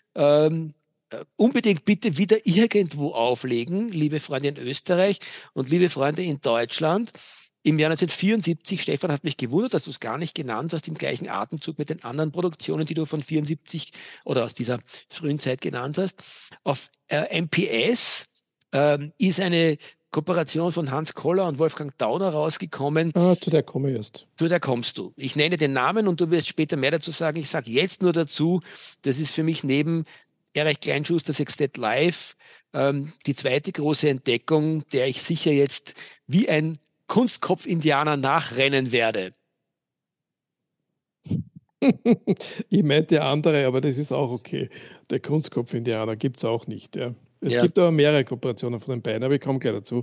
Unbedingt bitte wieder irgendwo auflegen, liebe Freunde in Österreich und liebe Freunde in Deutschland. Im Jahr 1974, Stefan hat mich gewundert, dass du es gar nicht genannt hast, im gleichen Atemzug mit den anderen Produktionen, die du von 74 oder aus dieser frühen Zeit genannt hast. Auf MPS ist eine Kooperation von Hans Koller und Wolfgang Dauner rausgekommen. Zu der komme ich erst. Zu der kommst du. Ich nenne den Namen und du wirst später mehr dazu sagen. Ich sage jetzt nur dazu, das ist für mich neben Erich Kleinschuster Sextett Live die zweite große Entdeckung, der ich sicher jetzt wie ein Kunstkopf-Indianer nachrennen werde. Ich meinte andere, aber das ist auch okay. Der Kunstkopf-Indianer gibt es auch nicht. Ja. Es gibt aber mehrere Kooperationen von den beiden, aber ich komme gleich dazu.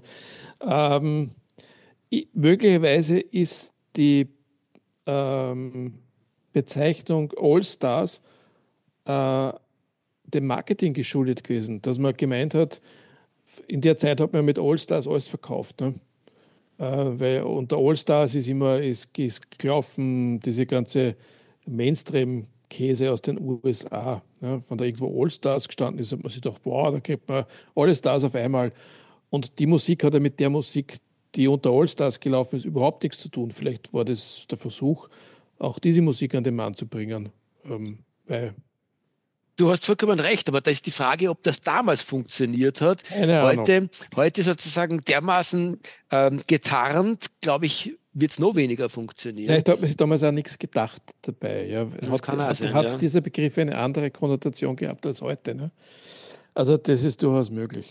Möglicherweise ist die Bezeichnung All-Stars dem Marketing geschuldet gewesen, dass man gemeint hat, in der Zeit hat man mit All-Stars alles verkauft. Ne? Weil unter All-Stars ist gelaufen diese ganze Mainstream-Käse aus den USA. Ja? Wenn da irgendwo All-Stars gestanden ist, hat man sich gedacht, wow, da kriegt man alle Stars auf einmal. Und die Musik hat ja mit der Musik, die unter All-Stars gelaufen ist, überhaupt nichts zu tun. Vielleicht war das der Versuch, auch diese Musik an den Mann zu bringen. Weil Du hast vollkommen recht, aber da ist die Frage, ob das damals funktioniert hat. Keine Ahnung. Heute sozusagen dermaßen getarnt, glaube ich, wird es noch weniger funktionieren. Vielleicht hat man sich damals auch nichts gedacht dabei. Ja. Hat dieser Begriff eine andere Konnotation gehabt als heute? Ne? Also das ist durchaus möglich.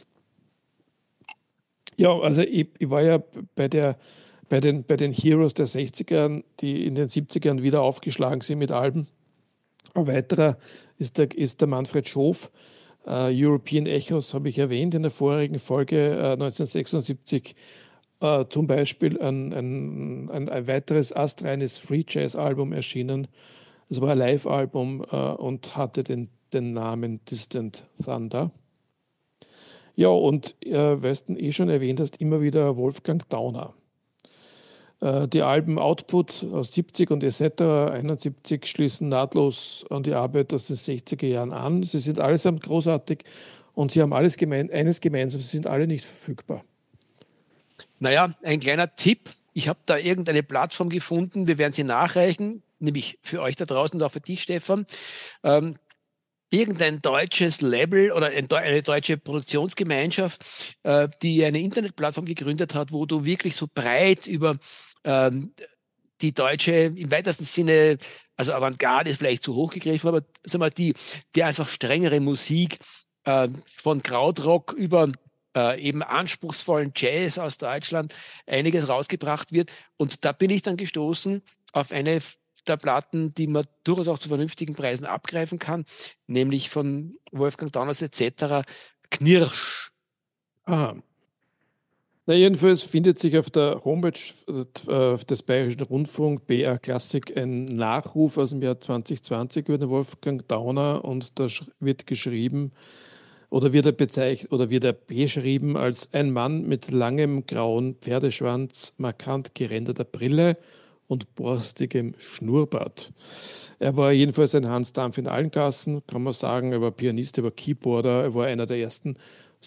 Ja, also ich war ja bei den Heroes der 60er, die in den 70ern wieder aufgeschlagen sind mit Alben. Ein weiterer ist der Manfred Schof. European Echos habe ich erwähnt in der vorigen Folge, 1976. Zum Beispiel ein weiteres astreines Free Jazz Album erschienen. Es war ein Live-Album und hatte den Namen Distant Thunder. Ja, und weil du schon erwähnt hast, immer wieder Wolfgang Dauner. Die Alben Output aus 70 und etc. 71 schließen nahtlos an die Arbeit aus den 60er Jahren an. Sie sind allesamt großartig und sie haben eines gemeinsam, sie sind alle nicht verfügbar. Naja, ein kleiner Tipp ich habe da irgendeine Plattform gefunden, wir werden sie nachreichen, nämlich für euch da draußen und auch für dich, Stefan. Irgendein deutsches Label oder eine deutsche Produktionsgemeinschaft, die eine Internetplattform gegründet hat, wo du wirklich so breit über ähm, die deutsche, im weitesten Sinne, also Avantgarde ist vielleicht zu hoch gegriffen, aber sag mal, die einfach strengere Musik von Krautrock über eben anspruchsvollen Jazz aus Deutschland einiges rausgebracht wird. Und da bin ich dann gestoßen auf eine der Platten, die man durchaus auch zu vernünftigen Preisen abgreifen kann, nämlich von Wolfgang Dauners etc. Knirsch. Aha. Na, jedenfalls findet sich auf der Homepage des Bayerischen Rundfunk BR Klassik ein Nachruf aus dem Jahr 2020 über den Wolfgang Dauner und da wird geschrieben oder wird er bezeichnet oder wird er beschrieben als ein Mann mit langem grauen Pferdeschwanz, markant geränderter Brille und borstigem Schnurrbart. Er war jedenfalls ein Hans Dampf in allen Gassen, kann man sagen. Er war Pianist, er war Keyboarder, er war einer der ersten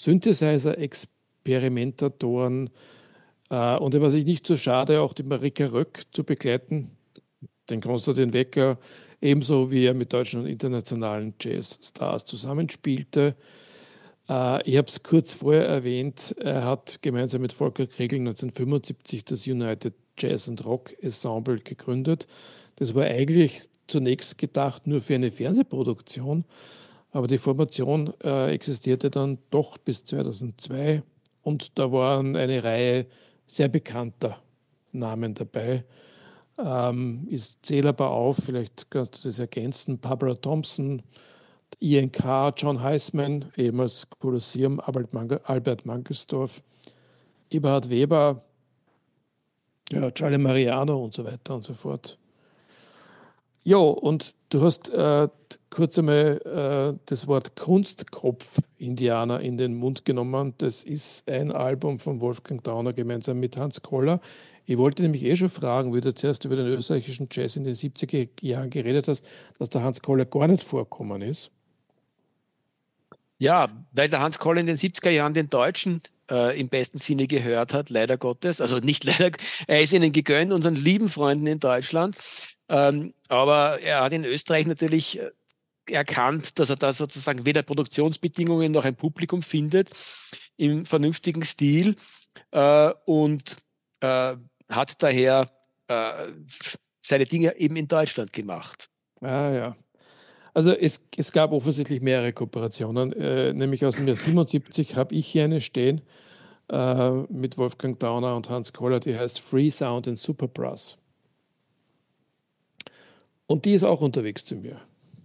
Synthesizer-Experimentatoren und er war sich nicht so schade, auch die Marika Röck zu begleiten, den Konstantin Wecker, ebenso wie er mit deutschen und internationalen Jazzstars zusammenspielte. Ich habe es kurz vorher erwähnt, er hat gemeinsam mit Volker Kriegel 1975 das United Jazz and Rock Ensemble gegründet. Das war eigentlich zunächst gedacht nur für eine Fernsehproduktion, aber die Formation existierte dann doch bis 2002 und da waren eine Reihe sehr bekannter Namen dabei. Ist zählbar auf, vielleicht kannst du das ergänzen, Barbara Thompson, Ian Carr, John Heisman, ehemals Kolosseum, Albert Mangelsdorf, Eberhard Weber, ja, Charlie Mariano und so weiter und so fort. Ja, und du hast kurz einmal das Wort Kunstkopf-Indianer in den Mund genommen. Das ist ein Album von Wolfgang Dauner gemeinsam mit Hans Koller. Ich wollte nämlich schon fragen, wie du zuerst über den österreichischen Jazz in den 70er Jahren geredet hast, dass der Hans Koller gar nicht vorkommen ist. Ja, weil der Hans Koller in den 70er Jahren den Deutschen im besten Sinne gehört hat, leider Gottes. Also nicht leider, er ist ihnen gegönnt, unseren lieben Freunden in Deutschland. Aber er hat in Österreich natürlich erkannt, dass er da sozusagen weder Produktionsbedingungen noch ein Publikum findet im vernünftigen Stil und hat daher seine Dinge eben in Deutschland gemacht. Ah ja. Also es gab offensichtlich mehrere Kooperationen, nämlich aus dem Jahr 77 habe ich hier eine stehen mit Wolfgang Dauner und Hans Koller, die heißt Free Sound and Super Brass. Und die ist auch unterwegs zu mir.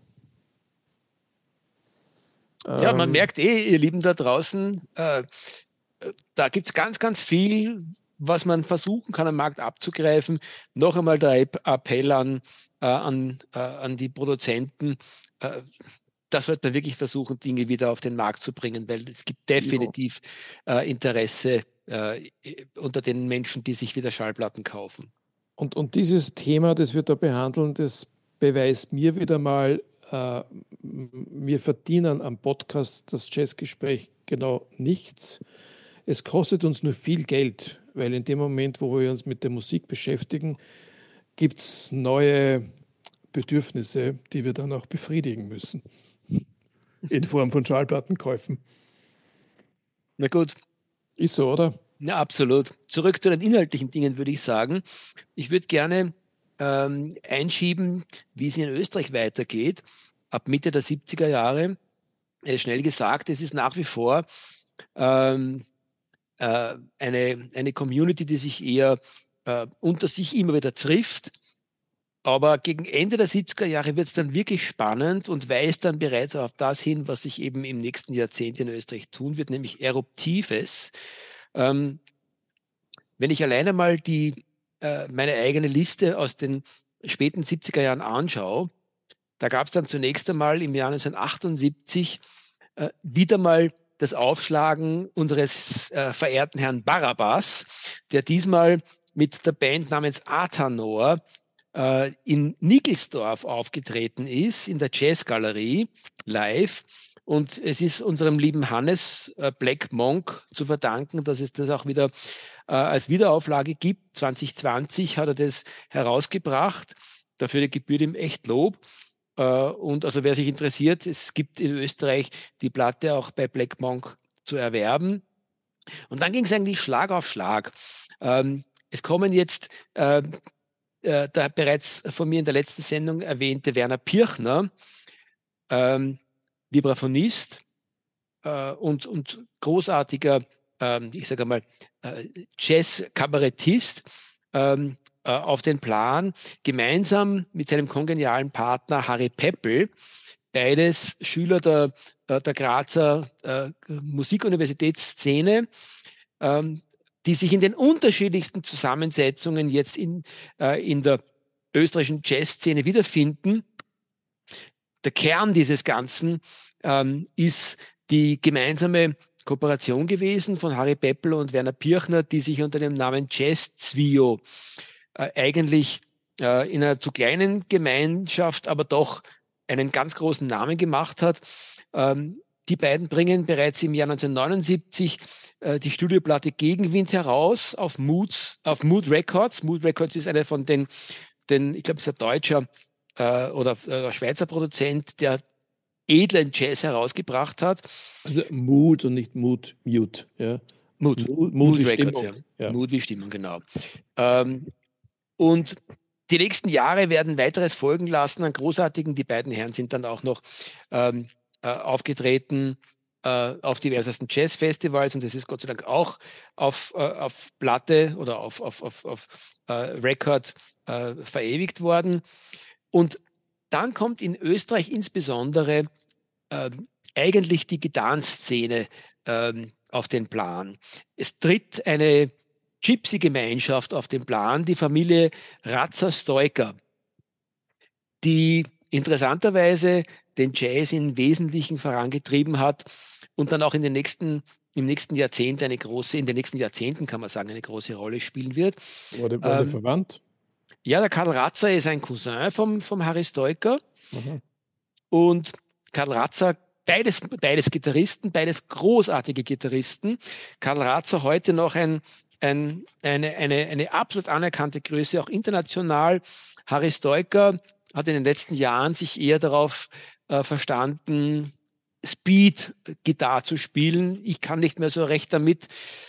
Ja, man merkt ihr Lieben da draußen, da gibt es ganz, ganz viel, was man versuchen kann, am Markt abzugreifen. Noch einmal der Appell an die Produzenten, da sollte man wirklich versuchen, Dinge wieder auf den Markt zu bringen, weil es gibt definitiv Interesse unter den Menschen, die sich wieder Schallplatten kaufen. Und dieses Thema, das wir da behandeln, das beweist mir wieder mal, wir verdienen am Podcast das Jazzgespräch genau nichts. Es kostet uns nur viel Geld, weil in dem Moment, wo wir uns mit der Musik beschäftigen, gibt es neue Bedürfnisse, die wir dann auch befriedigen müssen. In Form von Schallplattenkäufen. Na gut. Ist so, oder? Ja, absolut. Zurück zu den inhaltlichen Dingen würde ich sagen. Ich würde gerne einschieben, wie es in Österreich weitergeht. Ab Mitte der 70er Jahre, schnell gesagt, es ist nach wie vor eine Community, die sich eher unter sich immer wieder trifft. Aber gegen Ende der 70er Jahre wird es dann wirklich spannend und weist dann bereits auf das hin, was sich eben im nächsten Jahrzehnt in Österreich tun wird, nämlich Eruptives. Wenn ich alleine mal meine eigene Liste aus den späten 70er Jahren anschaue, da gab es dann zunächst einmal im Jahr 1978 wieder mal das Aufschlagen unseres verehrten Herrn Barabbas, der diesmal mit der Band namens Athanor in Nickelsdorf aufgetreten ist, in der Jazzgalerie live. Und es ist unserem lieben Hannes Black Monk zu verdanken, dass es das auch wieder als Wiederauflage gibt. 2020 hat er das herausgebracht. Dafür gebührt ihm echt Lob. Und also wer sich interessiert, es gibt in Österreich die Platte auch bei Black Monk zu erwerben. Und dann ging es eigentlich Schlag auf Schlag. Es kommen jetzt der bereits von mir in der letzten Sendung erwähnte Werner Pirchner, Vibraphonist und großartiger, ich sage mal, Jazz-Kabarettist, auf den Plan, gemeinsam mit seinem kongenialen Partner Harry Peppel, beides Schüler der Grazer Musikuniversitätsszene, die sich in den unterschiedlichsten Zusammensetzungen jetzt in der österreichischen Jazzszene wiederfinden. Der Kern dieses Ganzen ist die gemeinsame Kooperation gewesen von Harry Peppel und Werner Pirchner, die sich unter dem Namen Jazz Zwio eigentlich in einer zu kleinen Gemeinschaft, aber doch einen ganz großen Namen gemacht hat. Die beiden bringen bereits im Jahr 1979 die Studioplatte Gegenwind heraus auf Mood Records. Mood Records ist einer von den ich glaube, es ist ein deutscher oder Schweizer Produzent, der edlen Jazz herausgebracht hat. Also Mood und nicht Mood, Mute. Ja. Mood wie Records, Stimmung. ja. Mood wie Stimmung, genau. Und die nächsten Jahre werden weiteres folgen lassen an großartigen. Die beiden Herren sind dann auch noch aufgetreten auf diversesten Jazzfestivals, und das ist Gott sei Dank auch auf Platte oder auf Record verewigt worden. Und dann kommt in Österreich insbesondere eigentlich die Gitarrenszene auf den Plan. Es tritt eine Gypsy-Gemeinschaft auf den Plan, die Familie Ratzer-Stoiker, die interessanterweise den Jazz im Wesentlichen vorangetrieben hat und dann auch im nächsten Jahrzehnt in den nächsten Jahrzehnten kann man sagen, eine große Rolle spielen wird. War der verwandt? Ja, der Karl Ratzer ist ein Cousin vom Harry Stoiker. Aha. Und Karl Ratzer, beides Gitarristen, beides großartige Gitarristen. Karl Ratzer heute noch eine absolut anerkannte Größe, auch international. Harry Stoiker hat in den letzten Jahren sich eher darauf verstanden, Speed-Gitarre zu spielen. Ich kann nicht mehr so recht damit,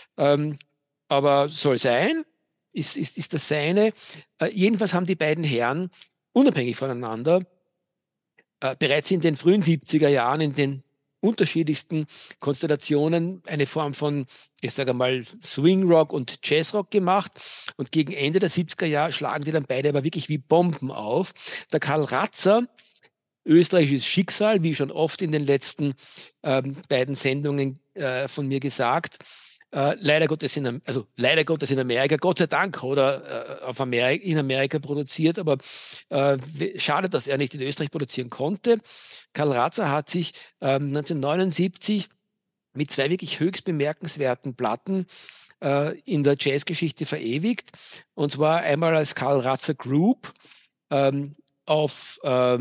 aber soll sein, ist das seine. Jedenfalls haben die beiden Herren unabhängig voneinander bereits in den frühen 70er Jahren in den unterschiedlichsten Konstellationen eine Form von, ich sage mal, Swing-Rock und Jazz-Rock gemacht. Und gegen Ende der 70er Jahre schlagen die dann beide aber wirklich wie Bomben auf. Der Karl Ratzer, österreichisches Schicksal, wie schon oft in den letzten beiden Sendungen von mir gesagt, leider Gottes in Amerika, Gott sei Dank, oder in Amerika produziert, aber schade, dass er nicht in Österreich produzieren konnte. Karl Ratzer hat sich 1979 mit zwei wirklich höchst bemerkenswerten Platten in der Jazzgeschichte verewigt. Und zwar einmal als Karl Ratzer Group auf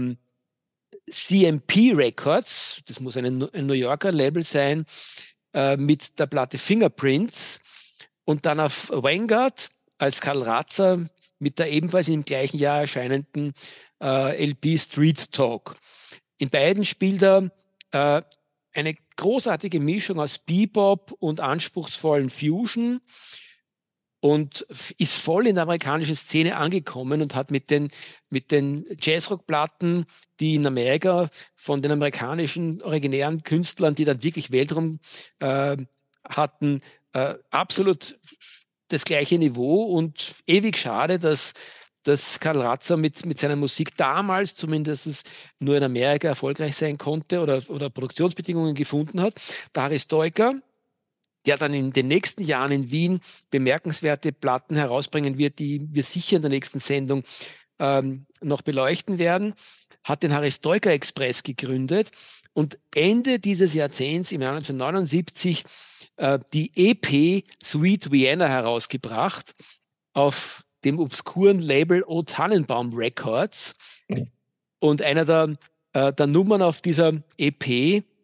CMP Records, das muss ein New Yorker Label sein, mit der Platte Fingerprints, und dann auf Vanguard als Karl Ratzer mit der ebenfalls im gleichen Jahr erscheinenden LP Street Talk. In beiden spielt er eine großartige Mischung aus Bebop und anspruchsvollen Fusion und ist voll in der amerikanischen Szene angekommen und hat mit den Jazzrock-Platten, die in Amerika von den amerikanischen originären Künstlern, die dann wirklich Weltraum hatten, absolut das gleiche Niveau, und ewig schade, dass Karl Ratzer mit seiner Musik damals zumindest nur in Amerika erfolgreich sein konnte oder Produktionsbedingungen gefunden hat. Der Harry Stoiker, der dann in den nächsten Jahren in Wien bemerkenswerte Platten herausbringen wird, die wir sicher in der nächsten Sendung noch beleuchten werden, hat den Harry Stoiker Express gegründet und Ende dieses Jahrzehnts, im Jahr 1979, die EP Sweet Vienna herausgebracht auf dem obskuren Label O Tannenbaum Records. Und einer der Nummern auf dieser EP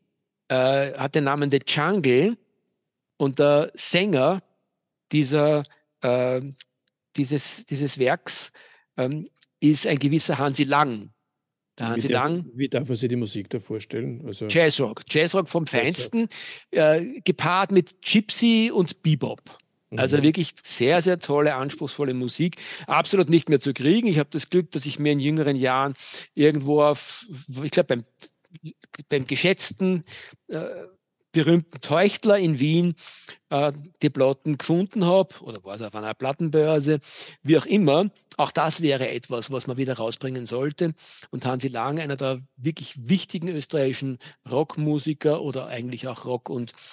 hat den Namen The Jungle und der Sänger dieser, äh, dieses Werks ist ein gewisser Hansi Lang. Der Hansi Lang, Wie darf man sich die Musik da vorstellen? Also Jazzrock vom Jazzrock. Feinsten, gepaart mit Gypsy und Bebop. Also Mhm. wirklich sehr, sehr tolle, anspruchsvolle Musik. Absolut nicht mehr zu kriegen. Ich habe das Glück, dass ich mir in jüngeren Jahren irgendwo ich glaube, beim geschätzten, äh, berühmten Teuchtler in Wien die Platten gefunden habe oder war es auf einer Plattenbörse, wie auch immer. Auch das wäre etwas, was man wieder rausbringen sollte. Und Hansi Lang, einer der wirklich wichtigen österreichischen Rockmusiker oder eigentlich auch Rock-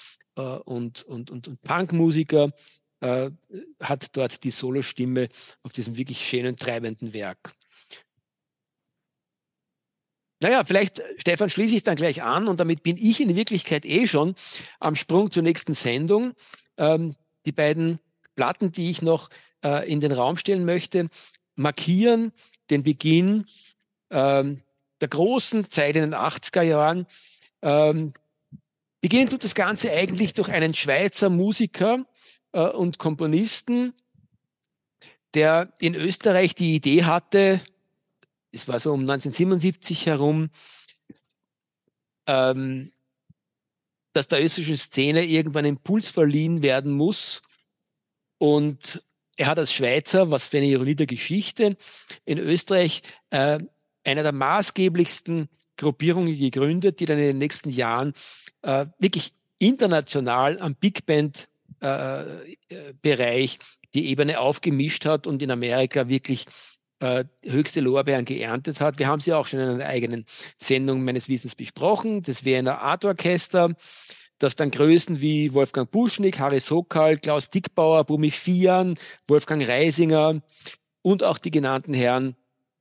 und Punkmusiker, äh, hat dort die Solostimme auf diesem wirklich schönen, treibenden Werk. Naja, vielleicht, Stefan, schließe ich dann gleich an und damit bin ich in Wirklichkeit eh schon am Sprung zur nächsten Sendung. Die beiden Platten, die ich noch in den Raum stellen möchte, markieren den Beginn der großen Zeit in den 80er Jahren. Ähm, Beginnen tut das Ganze eigentlich durch einen Schweizer Musiker und Komponisten, der in Österreich die Idee hatte, es war so um 1977 herum, ähm, dass der österreichischen Szene irgendwann Impuls verliehen werden muss. Und er hat als Schweizer, was für eine Ironie der Geschichte, in Österreich eine der maßgeblichsten Gruppierungen gegründet, die dann in den nächsten Jahren wirklich international am Big Band Bereich die Ebene aufgemischt hat und in Amerika wirklich höchste Lorbeeren geerntet hat. Wir haben sie auch schon in einer eigenen Sendung meines Wissens besprochen. Das Wiener Art Orchester, das dann Größen wie Wolfgang Buschnick, Harry Sokal, Klaus Dickbauer, Bumi Fian, Wolfgang Reisinger und auch die genannten Herren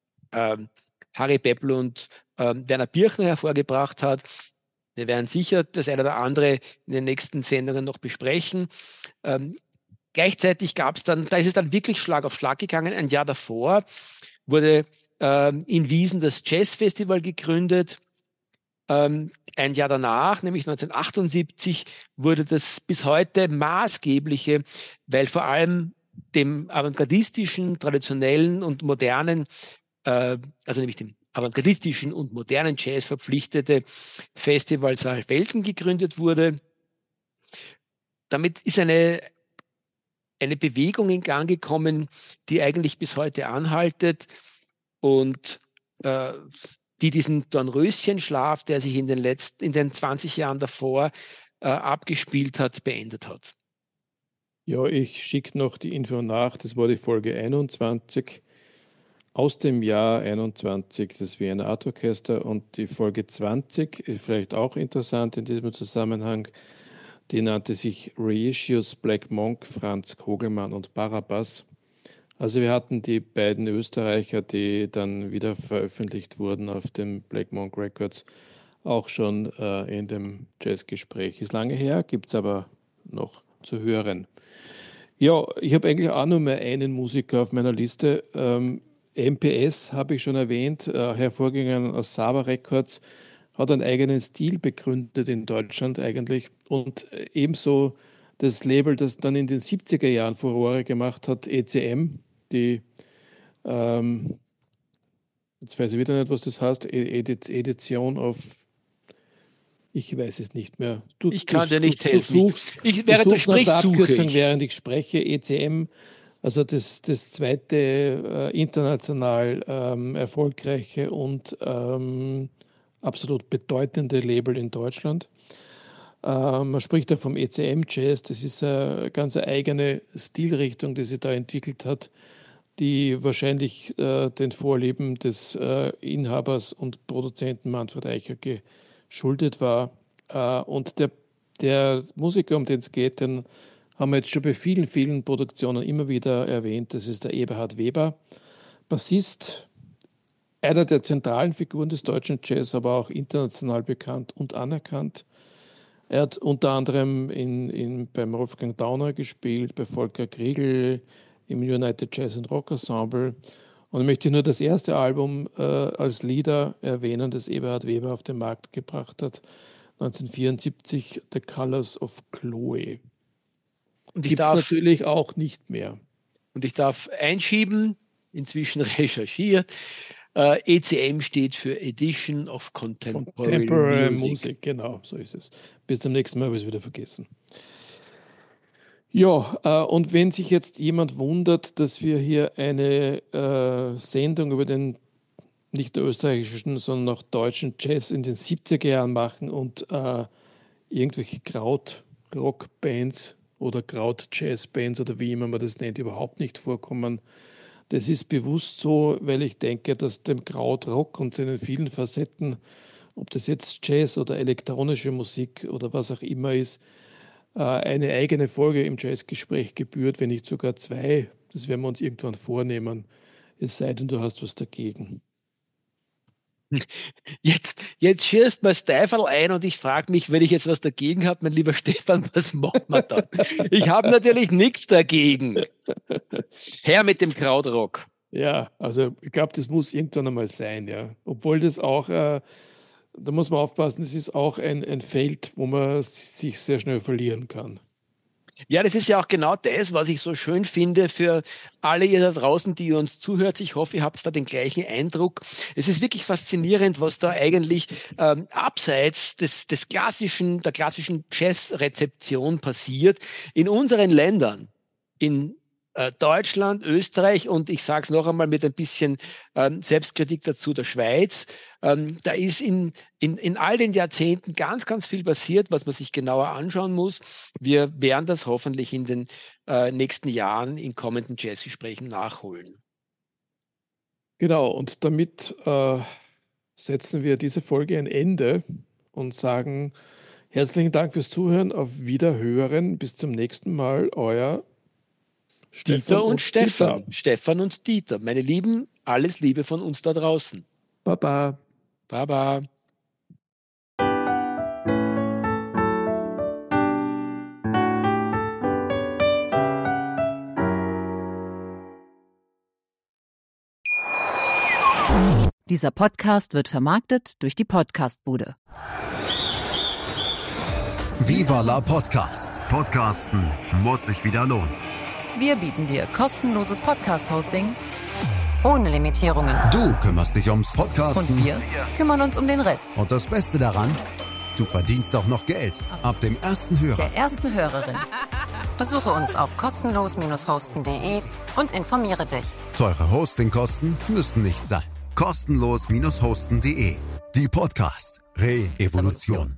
Harry Peppel und Werner Birchner hervorgebracht hat. Wir werden sicher das eine oder andere in den nächsten Sendungen noch besprechen. Gleichzeitig gab es dann, da ist es dann wirklich Schlag auf Schlag gegangen. Ein Jahr davor wurde in Wiesen das Jazzfestival gegründet. Ein Jahr danach, nämlich 1978, wurde das bis heute maßgebliche, weil vor allem dem avantgardistischen, traditionellen und modernen, also nämlich dem avantgardistischen und modernen Jazz verpflichtete Festival Saalfelden gegründet wurde. Damit ist eine Bewegung in Gang gekommen, die eigentlich bis heute anhaltet und die diesen Dornröschenschlaf, der sich in den 20 Jahren davor abgespielt hat, beendet hat. Ja, ich schicke noch die Info nach. Das war die Folge 21 aus dem Jahr 21, das Wiener Art Orchester, und die Folge 20 ist vielleicht auch interessant in diesem Zusammenhang. Die nannte sich Reissues, Black Monk, Franz Kogelmann und Barabbas. Also wir hatten die beiden Österreicher, die dann wieder veröffentlicht wurden auf dem Black Monk Records, auch schon in dem Jazzgespräch. Ist lange her, gibt es aber noch zu hören. Ja, ich habe eigentlich auch nur mehr einen Musiker auf meiner Liste. MPS habe ich schon erwähnt, hervorgegangen aus Saba Records, hat einen eigenen Stil begründet in Deutschland eigentlich und ebenso das Label, das dann in den 70er Jahren Furore gemacht hat, ECM, die, ähm, jetzt weiß ich wieder nicht, was das heißt, Edition auf, ich weiß es nicht mehr. Ich kann dir nicht Du helfen. suchst, du Während du suchst nach der sprichst, suche Abkürzung, ich. während ich spreche, ECM, also das zweite international erfolgreiche und absolut bedeutende Label in Deutschland. Man spricht ja vom ECM-Jazz, das ist eine ganz eigene Stilrichtung, die sich da entwickelt hat, die wahrscheinlich den Vorlieben des Inhabers und Produzenten Manfred Eicher geschuldet war. Und der Musiker, um den es geht, den haben wir jetzt schon bei vielen, vielen Produktionen immer wieder erwähnt. Das ist der Eberhard Weber, Bassist, einer der zentralen Figuren des deutschen Jazz, aber auch international bekannt und anerkannt. Er hat unter anderem beim Wolfgang Dauner gespielt, bei Volker Kriegel, im United Jazz and Rock Ensemble. Und ich möchte nur das erste Album als Lieder erwähnen, das Eberhard Weber auf den Markt gebracht hat. 1974 The Colors of Chloe. Und Gibt es natürlich auch nicht mehr. Und ich darf einschieben, inzwischen recherchiert, ECM steht für Edition of Contemporary Music. Genau, so ist es. Bis zum nächsten Mal habe ich es wieder vergessen. Ja, und wenn sich jetzt jemand wundert, dass wir hier eine Sendung über den nicht nur österreichischen, sondern auch deutschen Jazz in den 70er Jahren machen und irgendwelche Krautrock-Bands oder Kraut-Jazz-Bands oder wie immer man das nennt, überhaupt nicht vorkommen. Das ist bewusst so, weil ich denke, dass dem Krautrock und seinen vielen Facetten, ob das jetzt Jazz oder elektronische Musik oder was auch immer ist, eine eigene Folge im Jazzgespräch gebührt, wenn nicht sogar 2. Das werden wir uns irgendwann vornehmen, es sei denn, du hast was dagegen. Jetzt schierst mir Steifel ein und ich frage mich, wenn ich jetzt was dagegen habe, mein lieber Stefan, was macht man dann? Ich habe natürlich nichts dagegen. Her mit dem Krautrock. Ja, also ich glaube, das muss irgendwann einmal sein, ja. Obwohl das auch, da muss man aufpassen, das ist auch ein Feld, wo man sich sehr schnell verlieren kann. Ja, das ist ja auch genau das, was ich so schön finde für alle ihr da draußen, die uns zuhört. Ich hoffe, ihr habt da den gleichen Eindruck. Es ist wirklich faszinierend, was da eigentlich abseits der klassischen Jazz-Rezeption passiert in unseren Ländern, in Deutschland, Österreich und ich sage es noch einmal mit ein bisschen Selbstkritik dazu, der Schweiz. Da ist in all den Jahrzehnten ganz, ganz viel passiert, was man sich genauer anschauen muss. Wir werden das hoffentlich in den nächsten Jahren in kommenden Jazzgesprächen nachholen. Genau, und damit setzen wir diese Folge ein Ende und sagen herzlichen Dank fürs Zuhören, auf Wiederhören, bis zum nächsten Mal, euer Dieter und Stefan. Stefan und Dieter. Meine Lieben, alles Liebe von uns da draußen. Baba. Baba. Dieser Podcast wird vermarktet durch die Podcastbude. Viva la Podcast. Podcasten muss sich wieder lohnen. Wir bieten dir kostenloses Podcast-Hosting ohne Limitierungen. Du kümmerst dich ums Podcasten. Und wir kümmern uns um den Rest. Und das Beste daran, du verdienst auch noch Geld. Ab dem ersten Hörer. Der ersten Hörerin. Besuche uns auf kostenlos-hosten.de und informiere dich. Teure Hostingkosten müssen nicht sein. Kostenlos-hosten.de. Die Podcast Re-Evolution.